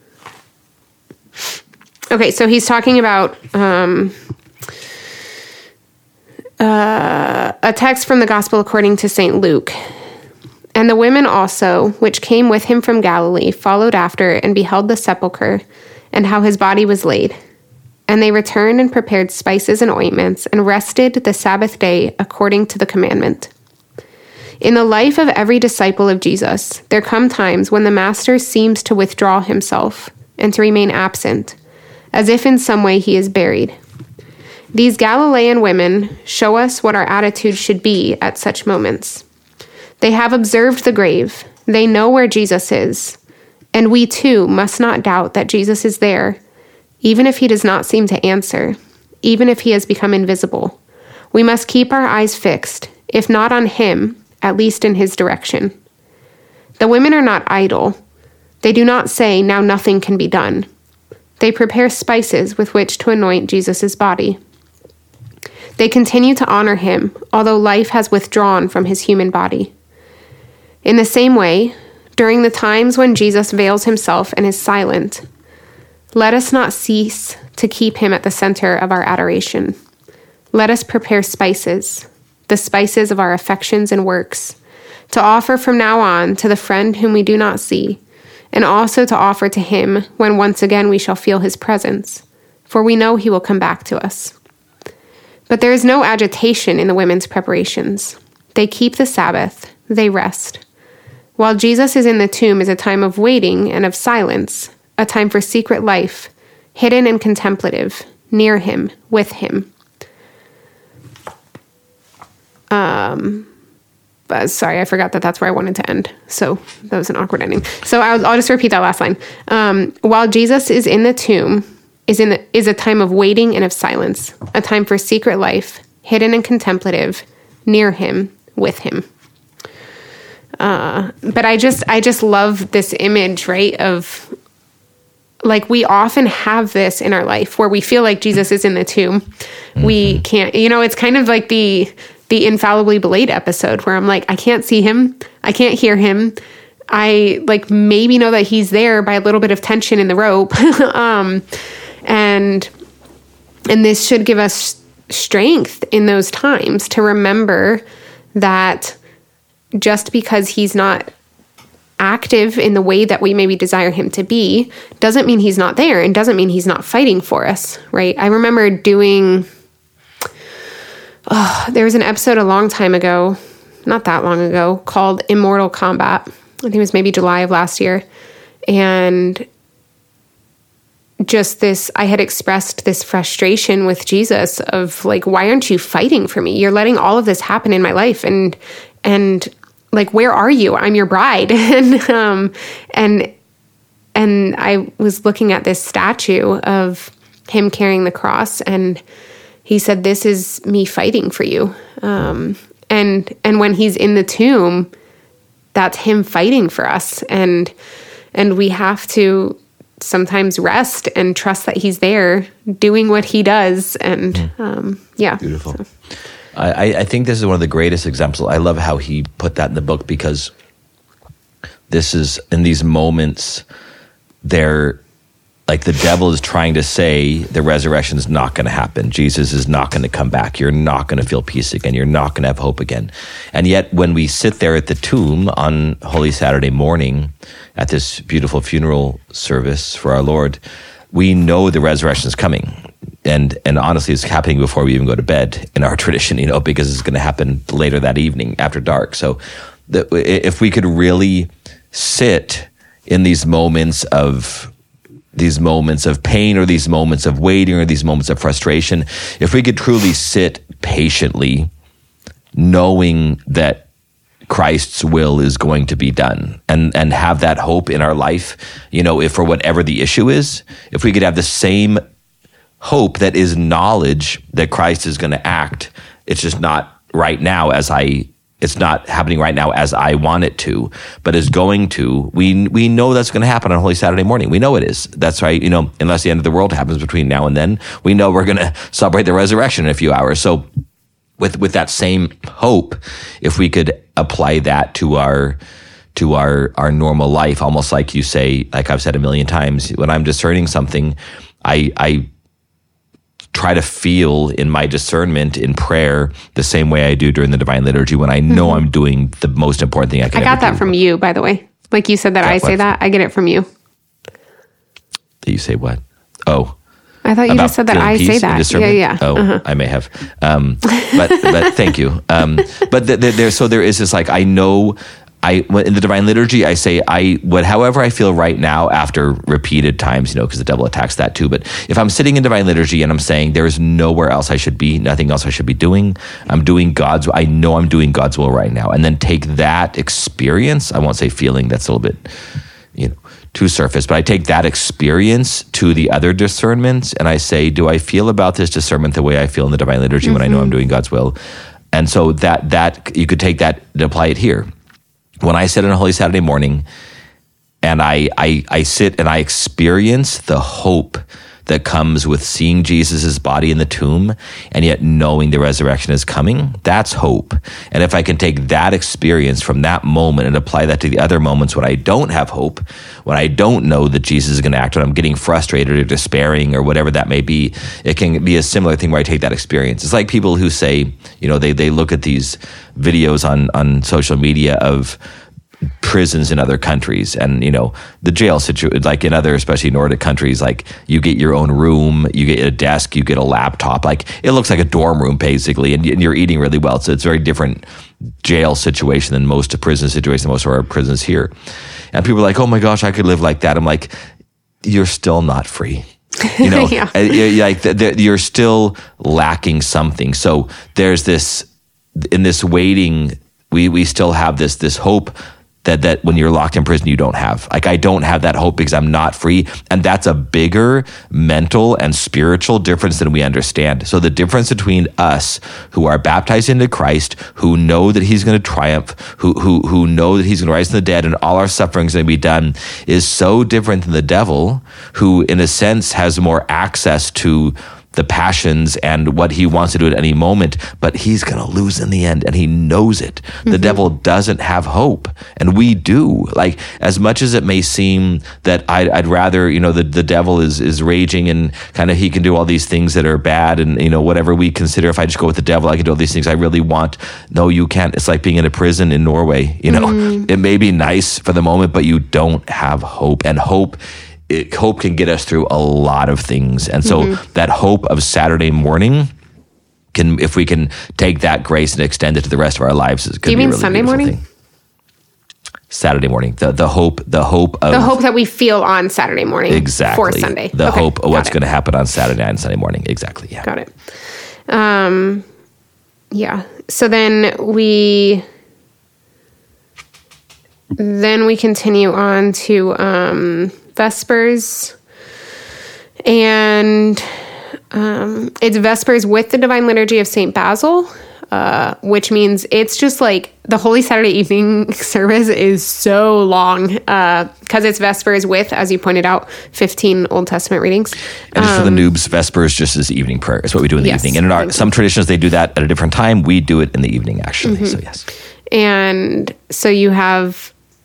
Okay, so he's talking about um, uh, a text from the Gospel according to Saint Luke. And the women also, which came with him from Galilee, followed after and beheld the sepulchre and how his body was laid. And they returned and prepared spices and ointments and rested the Sabbath day according to the commandment. In the life of every disciple of Jesus, there come times when the Master seems to withdraw himself and to remain absent, as if in some way he is buried. These Galilean women show us what our attitude should be at such moments. They have observed the grave. They know where Jesus is. And we too must not doubt that Jesus is there, even if he does not seem to answer, even if he has become invisible. We must keep our eyes fixed, if not on him, at least in his direction. The women are not idle. They do not say, now nothing can be done. They prepare spices with which to anoint Jesus' body. They continue to honor him, although life has withdrawn from his human body. In the same way, during the times when Jesus veils himself and is silent, let us not cease to keep him at the center of our adoration. Let us prepare spices, the spices of our affections and works, to offer from now on to the friend whom we do not see, and also to offer to him when once again we shall feel his presence, for we know he will come back to us. But there is no agitation in the women's preparations. They keep the Sabbath, they rest. While Jesus is in the tomb is a time of waiting and of silence, a time for secret life, hidden and contemplative, near him, with him. Um, but sorry, I forgot that that's where I wanted to end. So that was an awkward ending. So I'll, I'll just repeat that last line. Um, while Jesus is in the tomb, is in the, is a time of waiting and of silence, a time for secret life, hidden and contemplative, near him, with him. Uh, but I just, I just love this image, right, of like we often have this in our life where we feel like Jesus is in the tomb. Mm-hmm. We can't, you know, it's kind of like the the Infallibly Belayed episode where I'm like, I can't see him. I can't hear him. I like maybe know that he's there by a little bit of tension in the rope. um, and and this should give us strength in those times to remember that just because he's not active in the way that we maybe desire him to be doesn't mean he's not there and doesn't mean he's not fighting for us, right? I remember doing, oh, there was an episode a long time ago, not that long ago, called Immortal Combat. I think it was maybe July of last year. And just this, I had expressed this frustration with Jesus of like, why aren't you fighting for me? You're letting all of this happen in my life. And, and like, where are you? I'm your bride. and, um, and, and I was looking at this statue of him carrying the cross, and he said, this is me fighting for you. Um, and, and when he's in the tomb, that's him fighting for us. And, and we have to sometimes rest and trust that he's there doing what he does. And, um, yeah. Beautiful. So. I, I think this is one of the greatest examples. I love how he put that in the book, because this is, in these moments, there like the devil is trying to say the resurrection is not going to happen. Jesus is not going to come back. You're not going to feel peace again. You're not going to have hope again. And yet when we sit there at the tomb on Holy Saturday morning at this beautiful funeral service for our Lord, we know the resurrection is coming. And and honestly, it's happening before we even go to bed in our tradition, you know, because it's going to happen later that evening after dark. So the, if we could really sit in these moments of these moments of pain or these moments of waiting or these moments of frustration, if we could truly sit patiently knowing that Christ's will is going to be done and, and have that hope in our life, you know, if for whatever the issue is, if we could have the same hope that is knowledge that Christ is going to act, it's just not right now as I It's not happening right now as I want it to, but is going to. We we know that's going to happen on Holy Saturday morning. We know it is. That's right. You know, unless the end of the world happens between now and then, we know we're going to celebrate the resurrection in a few hours. So, with with that same hope, if we could apply that to our to our our normal life, almost like you say, like I've said a million times, when I'm discerning something, I I. try to feel in my discernment in prayer the same way I do during the Divine Liturgy when I know mm-hmm. I'm doing the most important thing I can I got ever that do. from you, by the way. Like you said that, that I say what? that. I get it from you. That you say what? Oh. I thought you just said that I say that. Yeah, yeah. Oh, uh-huh. I may have. Um, but but thank you. Um, but the, the, there, so there is this like, I know... I, in the Divine Liturgy, I say, I what, however I feel right now after repeated times, you know, because the devil attacks that too. But if I'm sitting in Divine Liturgy and I'm saying there is nowhere else I should be, nothing else I should be doing, I'm doing God's, I know I'm doing God's will right now. And then take that experience, I won't say feeling, that's a little bit, you know, too surface, but I take that experience to the other discernments and I say, do I feel about this discernment the way I feel in the Divine Liturgy mm-hmm. when I know I'm doing God's will? And so that that you could take that and apply it here. When I sit on a Holy Saturday morning and I, I I sit and I experience the hope that comes with seeing Jesus' body in the tomb and yet knowing the resurrection is coming, that's hope. And if I can take that experience from that moment and apply that to the other moments when I don't have hope, when I don't know that Jesus is going to act, when I'm getting frustrated or despairing or whatever that may be, it can be a similar thing where I take that experience. It's like people who say, you know, they they look at these videos on, on social media of prisons in other countries and, you know, the jail situation, like in other, especially Nordic countries, like you get your own room, you get a desk, you get a laptop, like it looks like a dorm room basically, and you're eating really well. So it's a very different jail situation than most prison situations, most of our prisons here. And people are like, oh my gosh, I could live like that. I'm like, you're still not free. You know, yeah. like you're still lacking something. So there's this, in this waiting, we, we still have this, this hope that that when you're locked in prison, you don't have. Like, I don't have that hope because I'm not free. And that's a bigger mental and spiritual difference than we understand. So the difference between us who are baptized into Christ, who know that he's going to triumph, who who who know that he's going to rise from the dead and all our suffering is going to be done, is so different than the devil, who in a sense has more access to the passions and what he wants to do at any moment, but he's going to lose in the end, and he knows it. The mm-hmm. devil doesn't have hope, and we do. Like, as much as it may seem that I'd, I'd rather, you know, the, the devil is is raging and kind of he can do all these things that are bad, and, you know, whatever we consider, if I just go with the devil, I can do all these things I really want. No, you can't. It's like being in a prison in Norway, you know. Mm. It may be nice for the moment, but you don't have hope, and hope It, hope can get us through a lot of things. And so mm-hmm. that hope of Saturday morning, can, if we can take that grace and extend it to the rest of our lives, is going to be a really beautiful Sunday morning? thing. Saturday morning, the the hope, the hope of the hope that we feel on Saturday morning, exactly for Sunday. The okay, hope of what's going to happen on Saturday night and Sunday morning, exactly. Yeah, got it. Um, yeah. So then we. Then we continue on to um, Vespers, and um, it's Vespers with the Divine Liturgy of Saint Basil, uh, which means it's just like the Holy Saturday evening service is so long because uh, it's Vespers with, as you pointed out, fifteen Old Testament readings. And just um, for the noobs, Vespers just is evening prayer. It's what we do in the yes, evening. And in our, some traditions, they do that at a different time. We do it in the evening, actually. Mm-hmm. So, yes. And so you have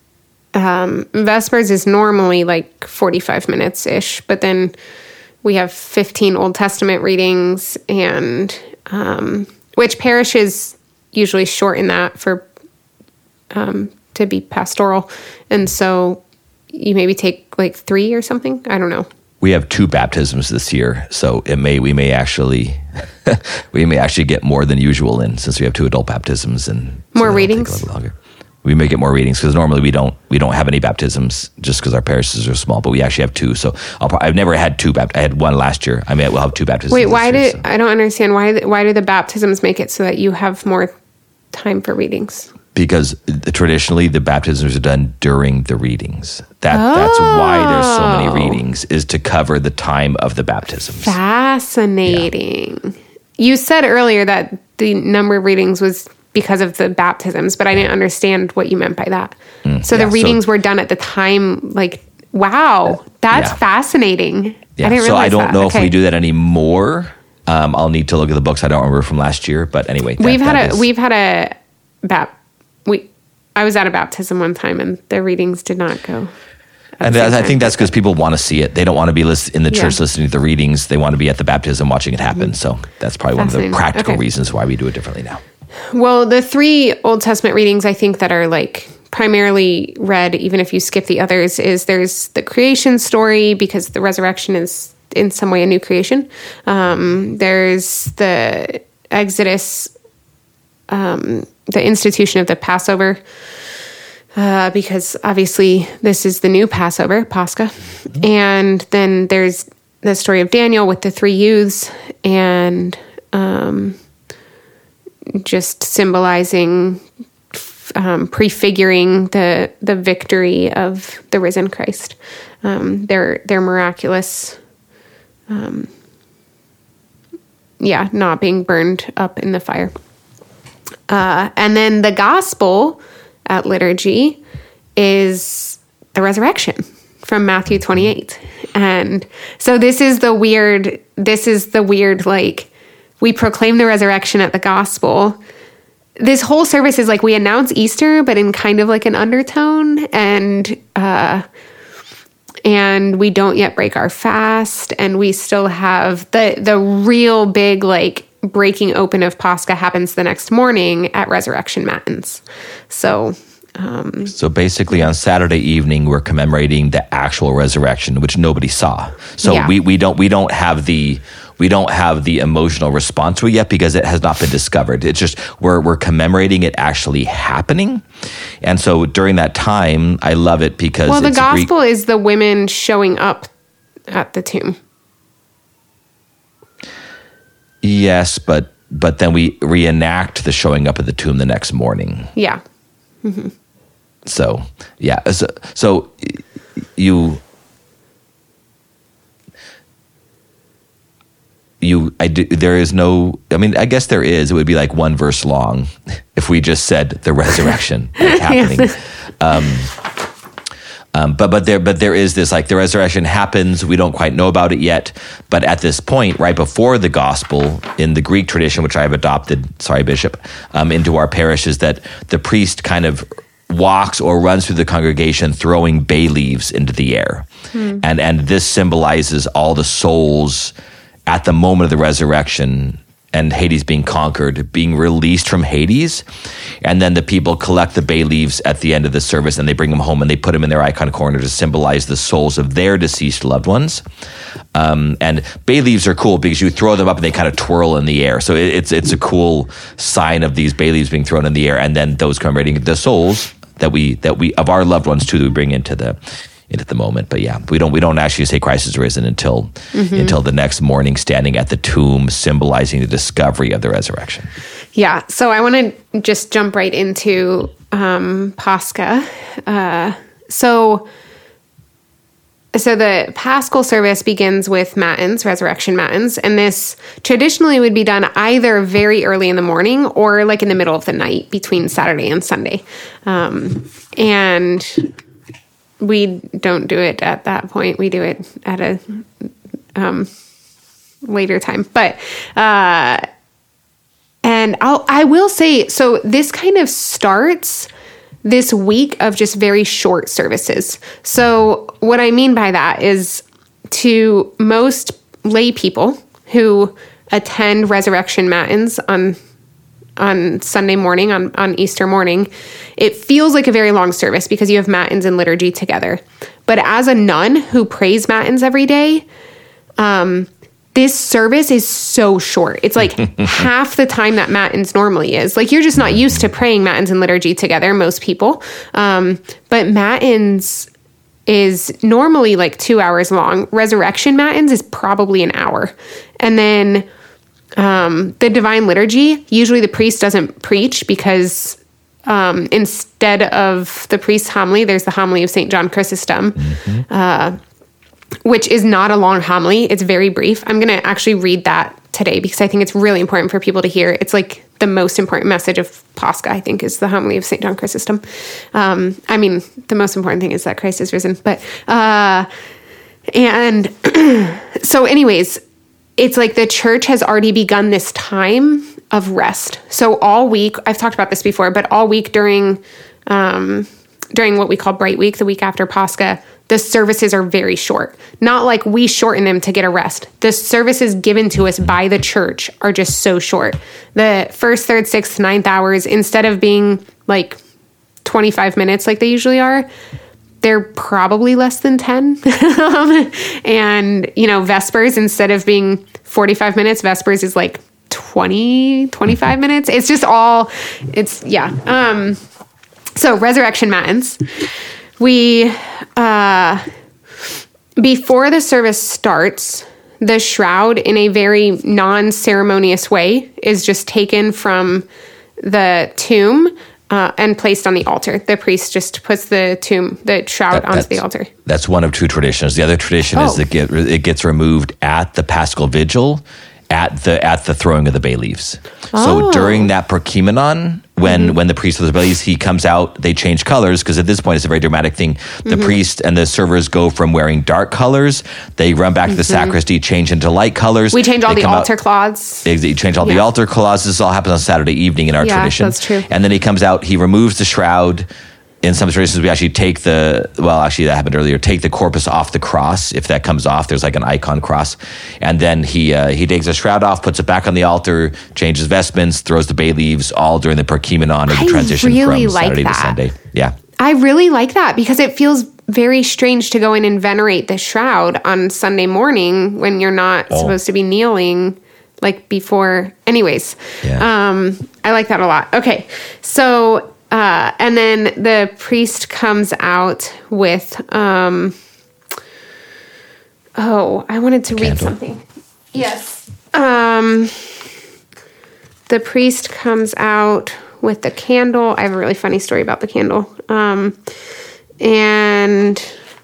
um, Vespers is normally like forty-five minutes ish, but then we have fifteen Old Testament readings, and um, which parishes usually shorten that for um, to be pastoral, and so you maybe take like three or something. I don't know. We have two baptisms this year, so it may we may actually we may actually get more than usual in, since we have two adult baptisms and more so readings. A little longer. We may get more readings because normally we don't we don't have any baptisms just because our parishes are small, but we actually have two. So I'll, pro- I've never had two baptisms. I had one last year. I mean, we'll have two baptisms. Wait, why year, did so. I don't understand why? Why do the baptisms make it so that you have more time for readings? Because the, traditionally the baptisms are done during the readings. That oh. That's why there's so many readings, is to cover the time of the baptisms. Fascinating. Yeah. You said earlier that the number of readings was because of the baptisms, but I didn't understand what you meant by that. Mm, so yeah, the readings so, were done at the time, like, wow, that's yeah. fascinating. Yeah. I didn't realize So I don't that. know okay. if we do that anymore. Um, I'll need to look at the books. I don't remember from last year, but anyway. That, we've had a, is, we've had a, bap, we, I was at a baptism one time and the readings did not go. And I, I think that's because people want to see it. They don't want to be list, in the church yeah. listening to the readings. They want to be at the baptism watching it happen. Mm-hmm. So that's probably one of the practical okay. reasons why we do it differently now. Well, the three Old Testament readings, I think, that are like primarily read, even if you skip the others, is there's the creation story, because the resurrection is in some way a new creation. Um, there's the Exodus, um, the institution of the Passover, uh, because obviously this is the new Passover, Pascha. Mm-hmm. And then there's the story of Daniel with the three youths, and um, just symbolizing, um, prefiguring the the victory of the risen Christ. Um, they're they're miraculous. Um, yeah, not being burned up in the fire. Uh, and then the gospel at liturgy is the resurrection from Matthew twenty-eight. And so this is the weird, this is the weird, like, we proclaim the resurrection at the gospel. This whole service is like we announce Easter, but in kind of like an undertone, and uh, and we don't yet break our fast, and we still have the the real big like breaking open of Pascha happens the next morning at Resurrection Matins. So. Um, so basically on Saturday evening, we're commemorating the actual resurrection, which nobody saw. So yeah. we, we don't we don't have the we don't have the emotional response to it yet because it has not been discovered. It's just we're we're commemorating it actually happening. And so during that time, I love it because well, the it's gospel Greek- is the women showing up at the tomb. Yes, but but then we reenact the showing up at the tomb the next morning. Yeah. Mm-hmm. So, yeah. So, so you, you, I do, there is no, I mean, I guess there is, it would be like one verse long if we just said the resurrection like happening. Yes. Um, um, but, but there, but there is this, like the resurrection happens. We don't quite know about it yet. But at this point, right before the gospel in the Greek tradition, which I have adopted, sorry, Bishop, um, into our parish, is that the priest kind of walks or runs through the congregation throwing bay leaves into the air. Hmm. And and this symbolizes all the souls at the moment of the resurrection and Hades being conquered, being released from Hades. And then the people collect the bay leaves at the end of the service and they bring them home and they put them in their icon corner to symbolize the souls of their deceased loved ones. Um, and bay leaves are cool because you throw them up and they kind of twirl in the air. So it, it's it's a cool sign of these bay leaves being thrown in the air, and then those commemorating the souls that we that we of our loved ones too that we bring into the into the moment. But yeah, we don't we don't actually say Christ is risen until mm-hmm. until the next morning, standing at the tomb, symbolizing the discovery of the resurrection. Yeah. So I want to just jump right into um, Pascha. Uh, so. So the Paschal service begins with Matins, Resurrection Matins, and this traditionally would be done either very early in the morning or like in the middle of the night between Saturday and Sunday. Um, and we don't do it at that point. We do it at a um, later time. But uh, and I'll, I will say, so this kind of starts this week of just very short services. So what I mean by that is, to most lay people who attend Resurrection Matins on on Sunday morning, on, on Easter morning, it feels like a very long service because you have Matins and liturgy together. But as a nun who prays Matins every day, um, this service is so short. It's like half the time that Matins normally is. Like, you're just not used to praying Matins and liturgy together, most people. Um, but Matins is normally like two hours long. Resurrection Matins is probably an hour. And then um, the Divine Liturgy, usually the priest doesn't preach because um, instead of the priest's homily, there's the homily of Saint John Chrysostom, mm-hmm. uh, which is not a long homily. It's very brief. I'm going to actually read that today because I think it's really important for people to hear. It's like the most important message of Pascha, I think, is the homily of Saint John Chrysostom. Um, I mean, the most important thing is that Christ is risen. But, uh, and so anyways, it's like the church has already begun this time of rest. So all week, I've talked about this before, but all week during, um, during what we call Bright Week, the week after Pascha, the services are very short. Not like we shorten them to get a rest. The services given to us by the church are just so short. The first, third, sixth, ninth hours, instead of being like twenty-five minutes like they usually are, they're probably less than ten. And, you know, Vespers, instead of being forty-five minutes, Vespers is like twenty, twenty-five minutes. It's just all, it's, yeah. Um, so Resurrection Matins. We, uh, before the service starts, the shroud in a very non-ceremonious way is just taken from the tomb uh, and placed on the altar. The priest just puts the tomb, the shroud that, onto the altar. That's one of two traditions. The other tradition oh. is that get, it gets removed at the Paschal Vigil, at the at the throwing of the bay leaves. Oh. So during that Prokeimenon, when mm-hmm. when the priest throws the bay leaves, he comes out, they change colors, because at this point it's a very dramatic thing. The mm-hmm. priest and the servers go from wearing dark colors, they run back mm-hmm. to the sacristy, change into light colors. We change all they the altar out, cloths. They, they change all yeah. the altar cloths. This all happens on Saturday evening in our yeah, tradition. That's true. And then he comes out, he removes the shroud. In some traditions, we actually take the, well, actually that happened earlier, take the corpus off the cross. If that comes off, there's like an icon cross. And then he uh, he takes the shroud off, puts it back on the altar, changes vestments, throws the bay leaves, all during the Prokeimenon or the I transition really from like Saturday that. to Sunday. Yeah. I really like that because it feels very strange to go in and venerate the shroud on Sunday morning when you're not oh. supposed to be kneeling like before. Anyways, yeah. um, I like that a lot. Okay, so... Uh, and then the priest comes out with, um, oh, I wanted to read something. Yes. Um, the priest comes out with the candle. I have a really funny story about the candle. Um, and,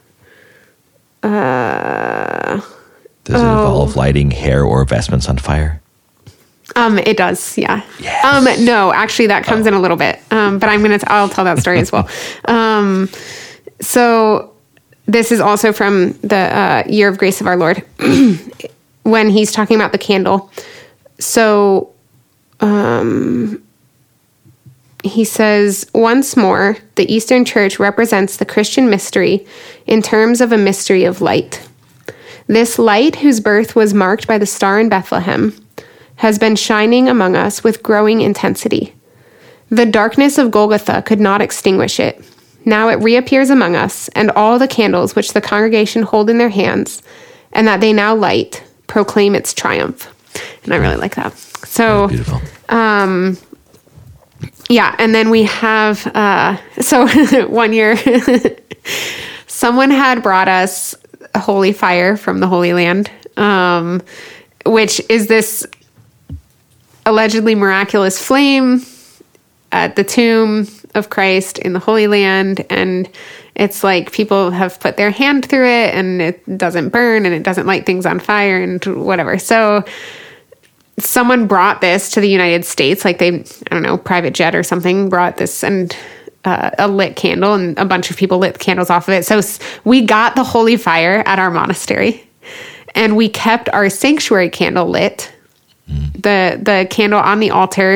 uh, does it oh. involve lighting hair or vestments on fire? Um, it does, yeah. Yes. Um, no, actually, that comes oh. in a little bit. Um, but I'm gonna, t- I'll tell that story as well. Um, so this is also from the uh, Year of Grace of Our Lord, when he's talking about the candle. So, um, he says, once more, the Eastern Church represents the Christian mystery in terms of a mystery of light. This light, whose birth was marked by the star in Bethlehem, has been shining among us with growing intensity. The darkness of Golgotha could not extinguish it. Now it reappears among us, and all the candles which the congregation hold in their hands, and that they now light, proclaim its triumph. And I really like that. So, beautiful. Um, yeah, and then we have, uh, so one year, someone had brought us a holy fire from the Holy Land, um, which is this allegedly miraculous flame at the tomb of Christ in the Holy Land. And it's like people have put their hand through it and it doesn't burn and it doesn't light things on fire and whatever. So someone brought this to the United States, like they, I don't know, private jet or something brought this and uh, a lit candle, and a bunch of people lit candles off of it. So we got the holy fire at our monastery and we kept our sanctuary candle lit. The the candle on the altar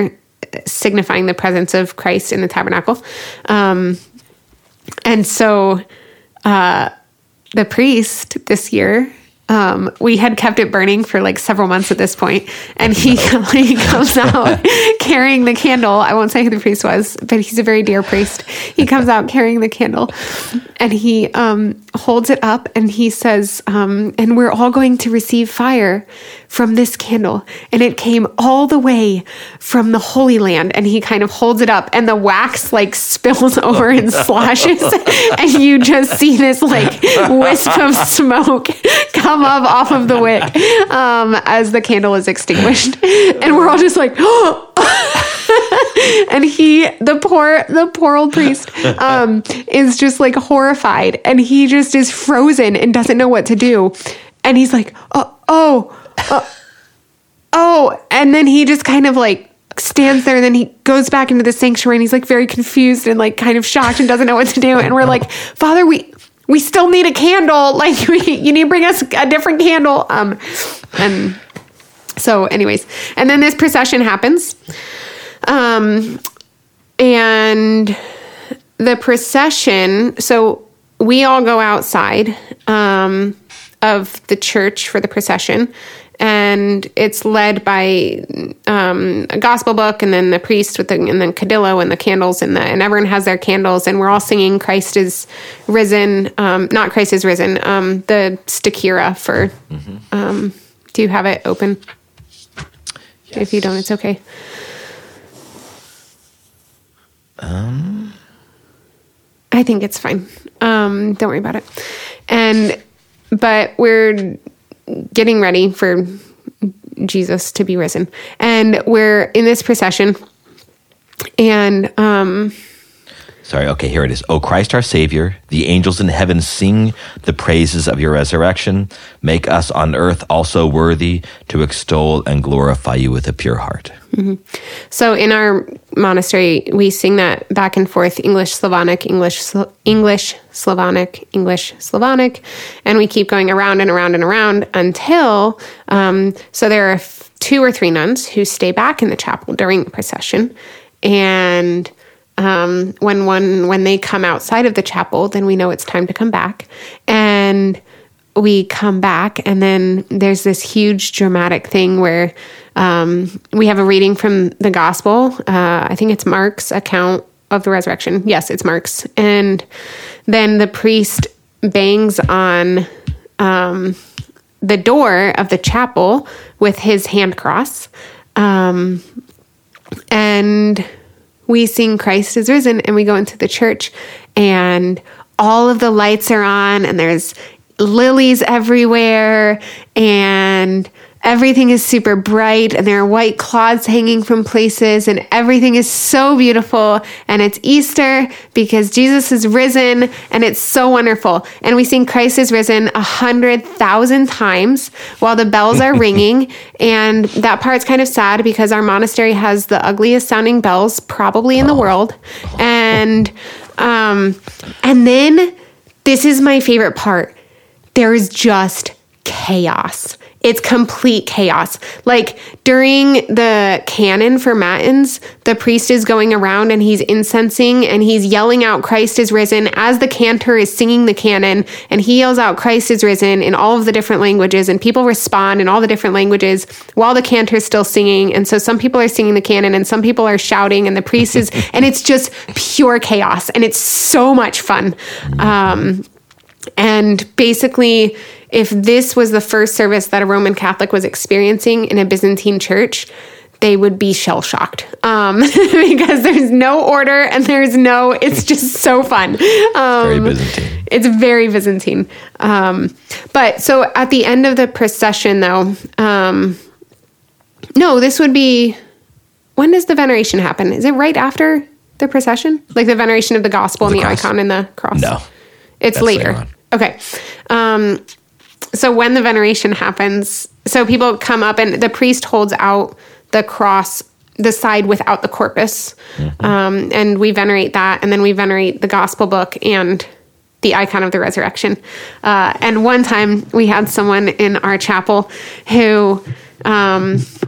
signifying the presence of Christ in the tabernacle. Um, and so uh, the priest this year, Um, we had kept it burning for like several months at this point, and he, he comes out carrying the candle. I won't say who the priest was, but he's a very dear priest. He comes out carrying the candle, and he um, holds it up, and he says, um, and we're all going to receive fire from this candle. And it came all the way from the Holy Land. And he kind of holds it up, and the wax like spills over and sloshes, and you just see this like wisp of smoke come up off of the wick um, as the candle is extinguished, and we're all just like, oh. And he, the poor, the poor old priest, um, is just like horrified, and he just is frozen and doesn't know what to do, and he's like, oh, oh, oh, oh, and then he just kind of like stands there, and then he goes back into the sanctuary, and he's like very confused and like kind of shocked and doesn't know what to do, and we're like, Father, we. We still need a candle. Like, we, you need to bring us a different candle. Um, and so anyways, and then this procession happens. Um, and the procession, so we all go outside, um, of the church for the procession, and it's led by, um, a gospel book, and then the priest with the, and then Cadillo and the candles, and the, and everyone has their candles, and we're all singing Christ is risen. Um, not Christ is risen. Um, the Stakira for, mm-hmm. um, do you have it open? Yes. If you don't, it's okay. Um, I think it's fine. Um, don't worry about it. And, but we're getting ready for Jesus to be risen. And we're in this procession, and, um, Sorry, okay, here it is. O Christ our Savior, the angels in heaven sing the praises of your resurrection. Make us on earth also worthy to extol and glorify you with a pure heart. Mm-hmm. So in our monastery, we sing that back and forth, English, Slavonic, English, Sl- English, Slavonic, English, Slavonic, and we keep going around and around and around until, um, so there are f- two or three nuns who stay back in the chapel during the procession, and Um, when one, when they come outside of the chapel, then we know it's time to come back, and we come back, and then there's this huge dramatic thing where, um, we have a reading from the gospel. Uh, I think it's Mark's account of the resurrection. Yes, it's Mark's. And then the priest bangs on, um, the door of the chapel with his hand cross. Um, and we sing Christ is risen, and we go into the church, and all of the lights are on, and there's lilies everywhere, and everything is super bright, and there are white cloths hanging from places, and everything is so beautiful, and it's Easter because Jesus is risen, and it's so wonderful. And we sing Christ is risen a hundred thousand times while the bells are ringing, and that part's kind of sad because our monastery has the ugliest sounding bells probably in the world. And um, and then this is my favorite part. There's just chaos. It's complete chaos. Like during the canon for Matins, the priest is going around and he's incensing and he's yelling out Christ is risen as the cantor is singing the canon, and he yells out Christ is risen in all of the different languages, and people respond in all the different languages while the cantor is still singing. And so some people are singing the canon and some people are shouting, and the priest is, and it's just pure chaos, and it's so much fun. Um, and basically, if this was the first service that a Roman Catholic was experiencing in a Byzantine church, they would be shell-shocked um, because there's no order and there's no, it's just so fun. Um, very Byzantine. It's very Byzantine. Um, but so at the end of the procession, though, um, no, this would be, when does the veneration happen? Is it right after the procession? Like the veneration of the gospel the and the cross. Icon and the cross? No. It's later. later okay. Um, so when the veneration happens, so people come up and the priest holds out the cross, the side without the corpus. Mm-hmm. Um, and we venerate that. And then we venerate the gospel book and the icon of the resurrection. Uh, and one time we had someone in our chapel who, um,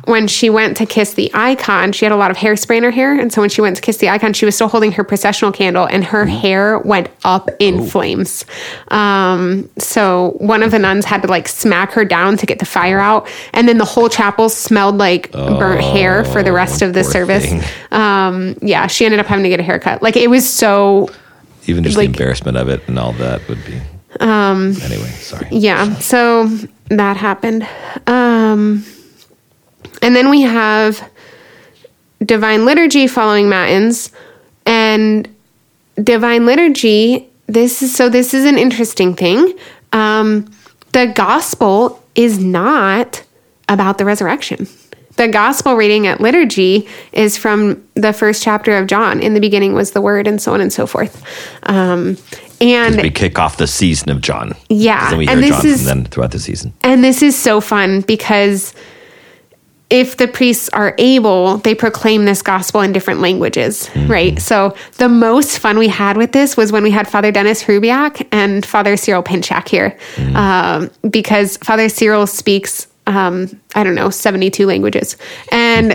when she went to kiss the icon, she had a lot of hairspray in her hair. And so when she went to kiss the icon, she was still holding her processional candle and her hair went up in oh. flames. Um, so one of the nuns had to like smack her down to get the fire out. And then the whole chapel smelled like oh, burnt hair for the rest of the service. Um, yeah, she ended up having to get a haircut. Like it was so... Even just like, the embarrassment of it and all that would be... Um, anyway, sorry. Yeah, so that happened. Um, and then we have Divine Liturgy following Matins. And Divine Liturgy, this is so this is an interesting thing. Um, the gospel is not about the resurrection. The gospel reading at liturgy is from the first chapter of John. In the beginning was the Word, and so on and so forth. Um, and we kick off the season of John. Yeah. Then we hear John is, from then throughout the season. And this is so fun because if the priests are able, they proclaim this gospel in different languages, mm-hmm. right? So the most fun we had with this was when we had Father Dennis Hrubiak and Father Cyril Pinchak here, mm-hmm. um, because Father Cyril speaks, um, I don't know, seventy-two languages, and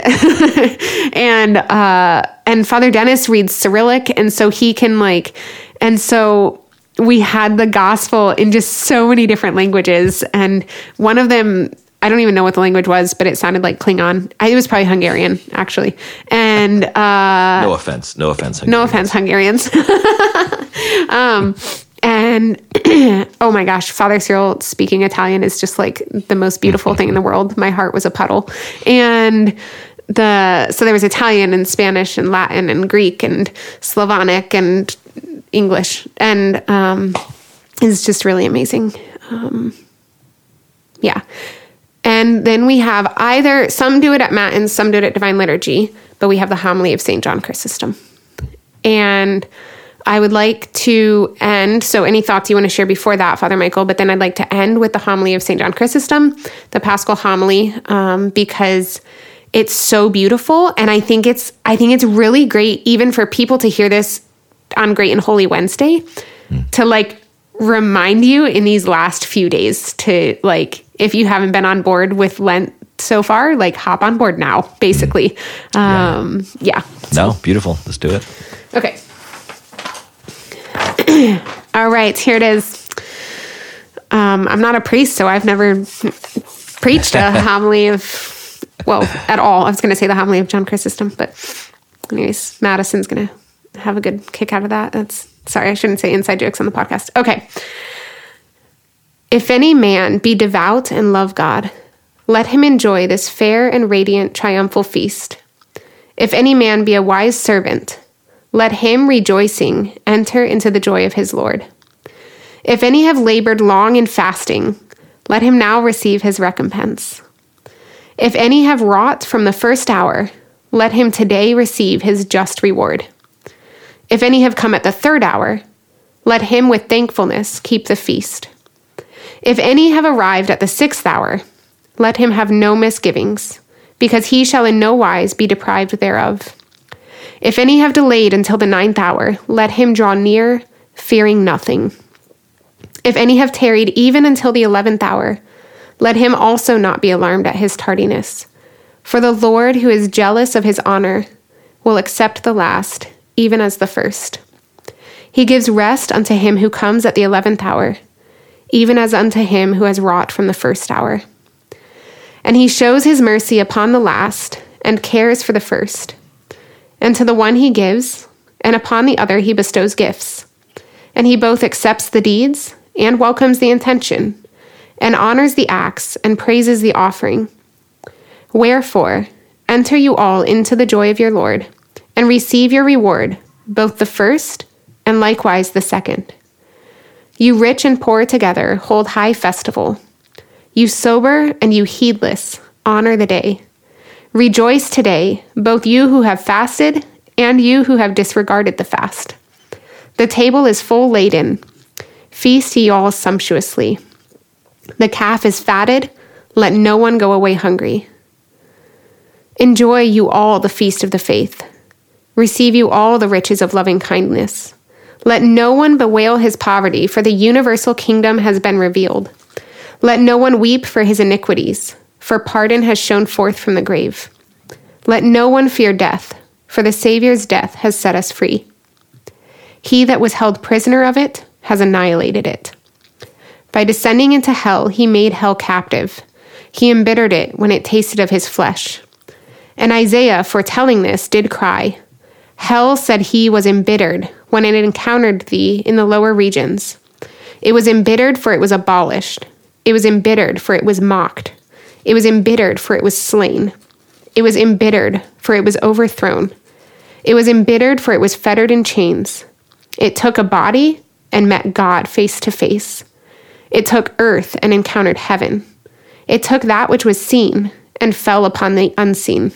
and uh, and Father Dennis reads Cyrillic, and so he can like, and so we had the gospel in just so many different languages, and one of them, I don't even know what the language was, but it sounded like Klingon. I, it was probably Hungarian, actually. And uh, no offense, no offense, Hungarians. no offense, Hungarians. um, and oh my gosh, Father Cyril speaking Italian is just like the most beautiful thing in the world. My heart was a puddle. And the so there was Italian and Spanish and Latin and Greek and Slavonic and English, and um, it's just really amazing. Um, yeah. And then we have either, some do it at Matins, some do it at Divine Liturgy, but we have the homily of Saint John Chrysostom. And I would like to end, so any thoughts you want to share before that, Father Michael, but then I'd like to end with the homily of Saint John Chrysostom, the Paschal homily, um, because it's so beautiful. And I think it's, I think it's really great, even for people to hear this on Great and Holy Wednesday, mm. to like remind you in these last few days to like, if you haven't been on board with Lent so far, like hop on board now, basically. Um, yeah. yeah. No, beautiful. Let's do it. Okay. All right, here it is. Um, I'm not a priest, so I've never preached a homily of, well, at all. I was going to say the homily of John Chrysostom, but anyways, Madison's going to have a good kick out of that. That's, sorry, I shouldn't say inside jokes on the podcast. Okay. If any man be devout and love God, let him enjoy this fair and radiant triumphal feast. If any man be a wise servant, let him rejoicing enter into the joy of his Lord. If any have labored long in fasting, let him now receive his recompense. If any have wrought from the first hour, let him today receive his just reward. If any have come at the third hour, let him with thankfulness keep the feast. If any have arrived at the sixth hour, let him have no misgivings, because he shall in no wise be deprived thereof. If any have delayed until the ninth hour, let him draw near, fearing nothing. If any have tarried even until the eleventh hour, let him also not be alarmed at his tardiness. For the Lord, who is jealous of his honor, will accept the last, even as the first. He gives rest unto him who comes at the eleventh hour, even as unto him who has wrought from the first hour. And he shows his mercy upon the last, and cares for the first. And to the one he gives, and upon the other he bestows gifts. And he both accepts the deeds, and welcomes the intention, and honors the acts, and praises the offering. Wherefore, enter you all into the joy of your Lord, and receive your reward, both the first, and likewise the second. You rich and poor together hold high festival. You sober and you heedless honor the day. Rejoice today, both you who have fasted and you who have disregarded the fast. The table is full laden. Feast ye all sumptuously. The calf is fatted. Let no one go away hungry. Enjoy you all the feast of the faith. Receive you all the riches of loving kindness. Let no one bewail his poverty, for the universal kingdom has been revealed. Let no one weep for his iniquities, for pardon has shone forth from the grave. Let no one fear death, for the Savior's death has set us free. He that was held prisoner of it has annihilated it. By descending into hell, he made hell captive. He embittered it when it tasted of his flesh. And Isaiah, foretelling this, did cry, Hell, said he, was embittered when it encountered thee in the lower regions. It was embittered, for it was abolished. It was embittered, for it was mocked. It was embittered, for it was slain. It was embittered, for it was overthrown. It was embittered, for it was fettered in chains. It took a body and met God face to face. It took earth and encountered heaven. It took that which was seen and fell upon the unseen.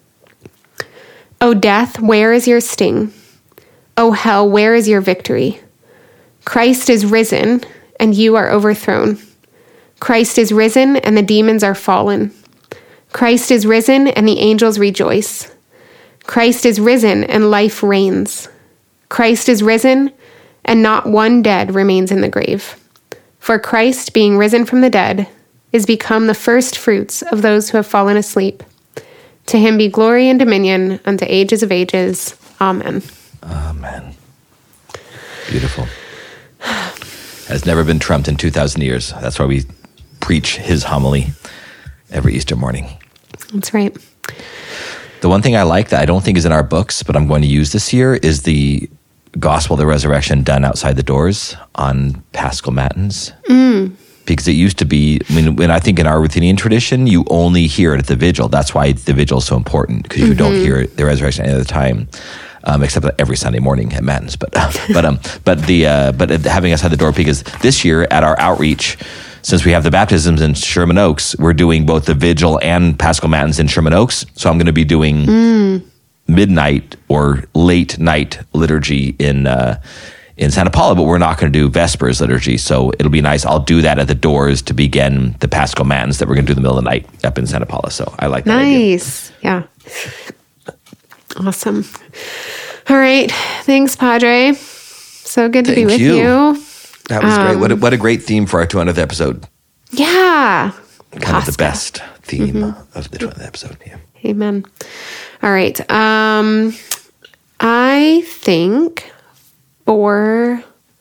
O death, where is your sting? O hell, where is your victory? Christ is risen, and you are overthrown. Christ is risen, and the demons are fallen. Christ is risen, and the angels rejoice. Christ is risen, and life reigns. Christ is risen, and not one dead remains in the grave. For Christ, being risen from the dead, is become the first fruits of those who have fallen asleep. To him be glory and dominion unto ages of ages. Amen. Amen. Beautiful. Has never been trumped in two thousand years. That's why we preach his homily every Easter morning. That's right. The one thing I like that I don't think is in our books, but I'm going to use this year, is the Gospel of the Resurrection done outside the doors on Paschal Matins. Mm. Because it used to be, I mean, when I think in our Ruthenian tradition, you only hear it at the vigil. That's why the vigil is so important, because you mm-hmm. don't hear the resurrection any other time, um, except every Sunday morning at Matins. But uh, but um but the uh, but having us at the door, because this year at our outreach, since we have the baptisms in Sherman Oaks, we're doing both the vigil and Paschal Matins in Sherman Oaks. So I'm going to be doing mm. midnight or late night liturgy in. Uh, in Santa Paula, but we're not going to do Vespers liturgy, so it'll be nice. I'll do that at the doors to begin the Paschal Matins that we're going to do in the middle of the night up in Santa Paula, so I like that Nice. Idea. Yeah. Awesome. All right. Thanks, Padre. So good to Thank be with you. you. That was um, great. What a, what a great theme for our two hundredth episode. Yeah. Kind Pascha. of the best theme mm-hmm. of the two hundredth episode. Yeah. Amen. All right. Um, I think... Or,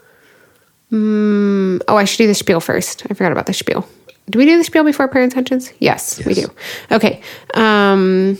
um, oh, I should do the spiel first. I forgot about the spiel. Do we do the spiel before prayer intentions? Yes, yes. we do. Okay. Um,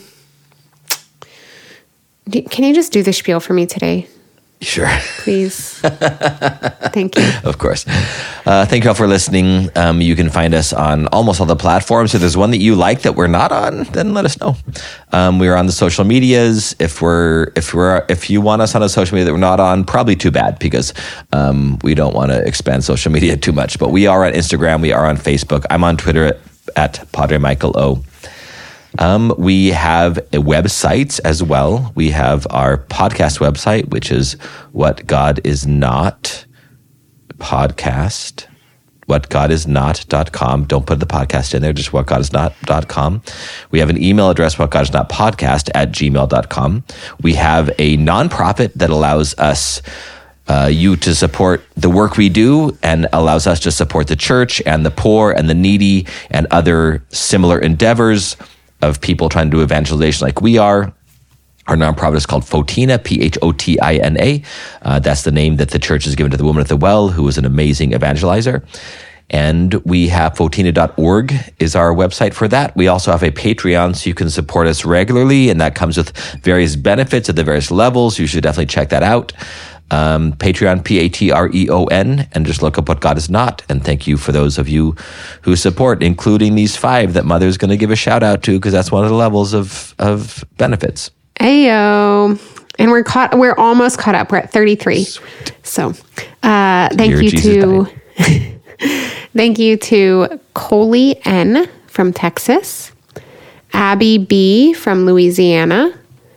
do, can you just do the spiel for me today? Sure. Please. Thank you. Of course. Uh, thank you all for listening. Um, you can find us on almost all the platforms. If there's one that you like that we're not on, then let us know. Um, we're on the social medias. If we're if we're if you want us on a social media that we're not on, probably too bad, because um, we don't want to expand social media too much. But we are on Instagram. We are on Facebook. I'm on Twitter at, at Padre Michael O. Um, we have a website as well. We have our podcast website, which is What God Is Not podcast, what god is not dot com. Don't put the podcast in there, just what god is not dot com. We have an email address, what god is not podcast at gmail dot com. We have a nonprofit that allows us Uh, you to support the work we do and allows us to support the church and the poor and the needy and other similar endeavors of people trying to do evangelization like we are. Our nonprofit is called Photina, P H O T I N A. Uh, that's the name that the church has given to the woman at the well, who was an amazing evangelizer. And we have Photina dot org is our website for that. We also have a Patreon, so you can support us regularly, and that comes with various benefits at the various levels. You should definitely check that out. Um, Patreon, P A T R E O N, and just look up What God Is Not. And thank you for those of you who support, including these five that Mother's going to give a shout out to, because that's one of the levels of, of benefits. Ayo. And we're caught, we're almost caught up. We're at thirty-three. Sweet. So, uh, thank you Jesus to, thank you to Coley N from Texas, Abby B from Louisiana,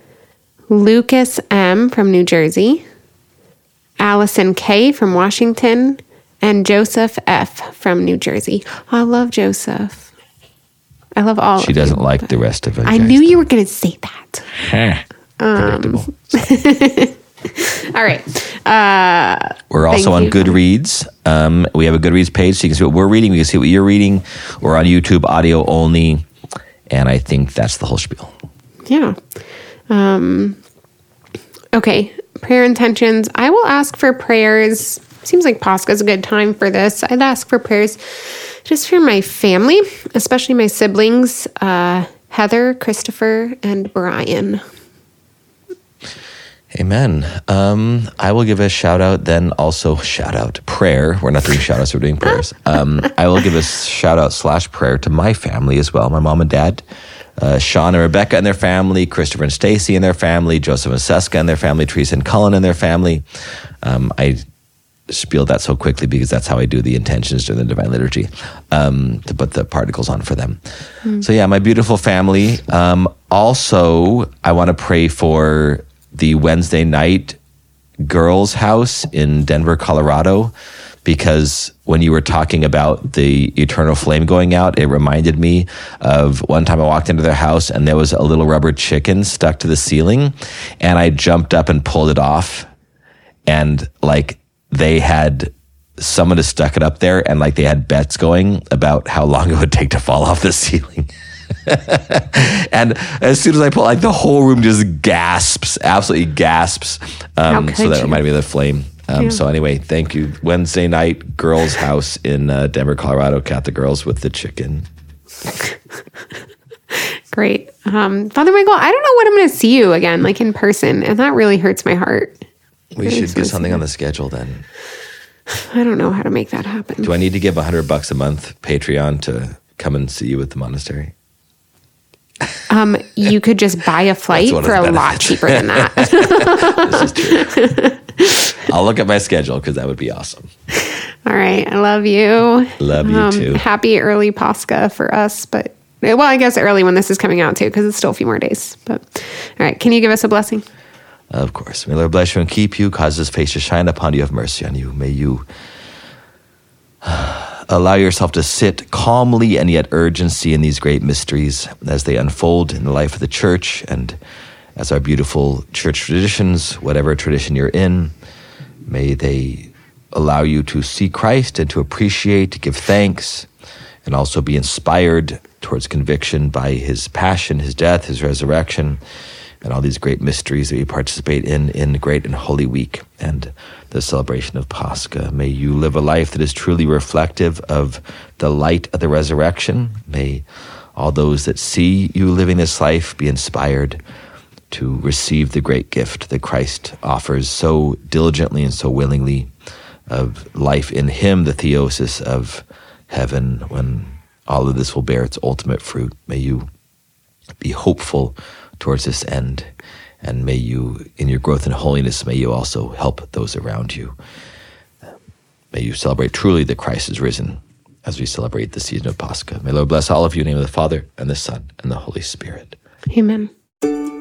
Lucas M from New Jersey, Allison K from Washington, and Joseph F from New Jersey. I love Joseph. I love all she of doesn't you, like the rest of it. I knew you were going to say that. um, all right. Uh, we're also on you. Goodreads. Um, we have a Goodreads page, so you can see what we're reading. You can see what you're reading. We're on YouTube, audio only. And I think that's the whole spiel. Yeah. Um, okay. Prayer intentions. I will ask for prayers. Seems like Pascha is a good time for this. I'd ask for prayers just for my family, especially my siblings, uh, Heather, Christopher, and Brian. Amen. Um, I will give a shout out then also shout out prayer. We're not doing shout outs, we're doing prayers. Um, I will give a shout out slash prayer to my family as well. My mom and dad, uh, Sean and Rebecca and their family, Christopher and Stacy and their family, Joseph and Seska and their family, Teresa and Cullen and their family. Um, I spieled that so quickly because that's how I do the intentions during the Divine Liturgy, um, to put the particles on for them. Mm. So yeah, my beautiful family. Um, also, I want to pray for the Wednesday night girls' house in Denver, Colorado, because when you were talking about the eternal flame going out, it reminded me of one time I walked into their house and there was a little rubber chicken stuck to the ceiling, and I jumped up and pulled it off, and like they had someone had stuck it up there, and like they had bets going about how long it would take to fall off the ceiling. And as soon as I pull, like the whole room just gasps, absolutely gasps. Um, so that you? reminded me of the flame. Um, yeah. So anyway, thank you. Wednesday night, girls' house in uh, Denver, Colorado. Catholic girls with the chicken. Great. Um, Father Michael, I don't know when I'm going to see you again, like in person. And that really hurts my heart. We should get something on the schedule then. I don't know how to make that happen. Do I need to give a hundred bucks a month Patreon to come and see you at the monastery? Um, you could just buy a flight for a lot cheaper than that. This is true. I'll look at my schedule because that would be awesome. All right. I love you. Love you um, too. Happy early Pascha for us, but well, I guess early when this is coming out too, because it's still a few more days. But all right. Can you give us a blessing? Of course. May the Lord bless you and keep you, cause his face to shine upon you, have mercy on you. May you allow yourself to sit calmly and yet urgency in these great mysteries as they unfold in the life of the church and as our beautiful church traditions, whatever tradition you're in. May they allow you to see Christ and to appreciate, to give thanks, and also be inspired towards conviction by his passion, his death, his resurrection, and all these great mysteries that we participate in in Great and Holy Week and the celebration of Pascha. May you live a life that is truly reflective of the light of the resurrection. May all those that see you living this life be inspired to receive the great gift that Christ offers so diligently and so willingly of life in him, the theosis of heaven, when all of this will bear its ultimate fruit. May you be hopeful towards this end, and may you, in your growth in holiness, may you also help those around you. May you celebrate truly that Christ is risen as we celebrate the season of Pascha. May the Lord bless all of you in the name of the Father, and the Son, and the Holy Spirit. Amen.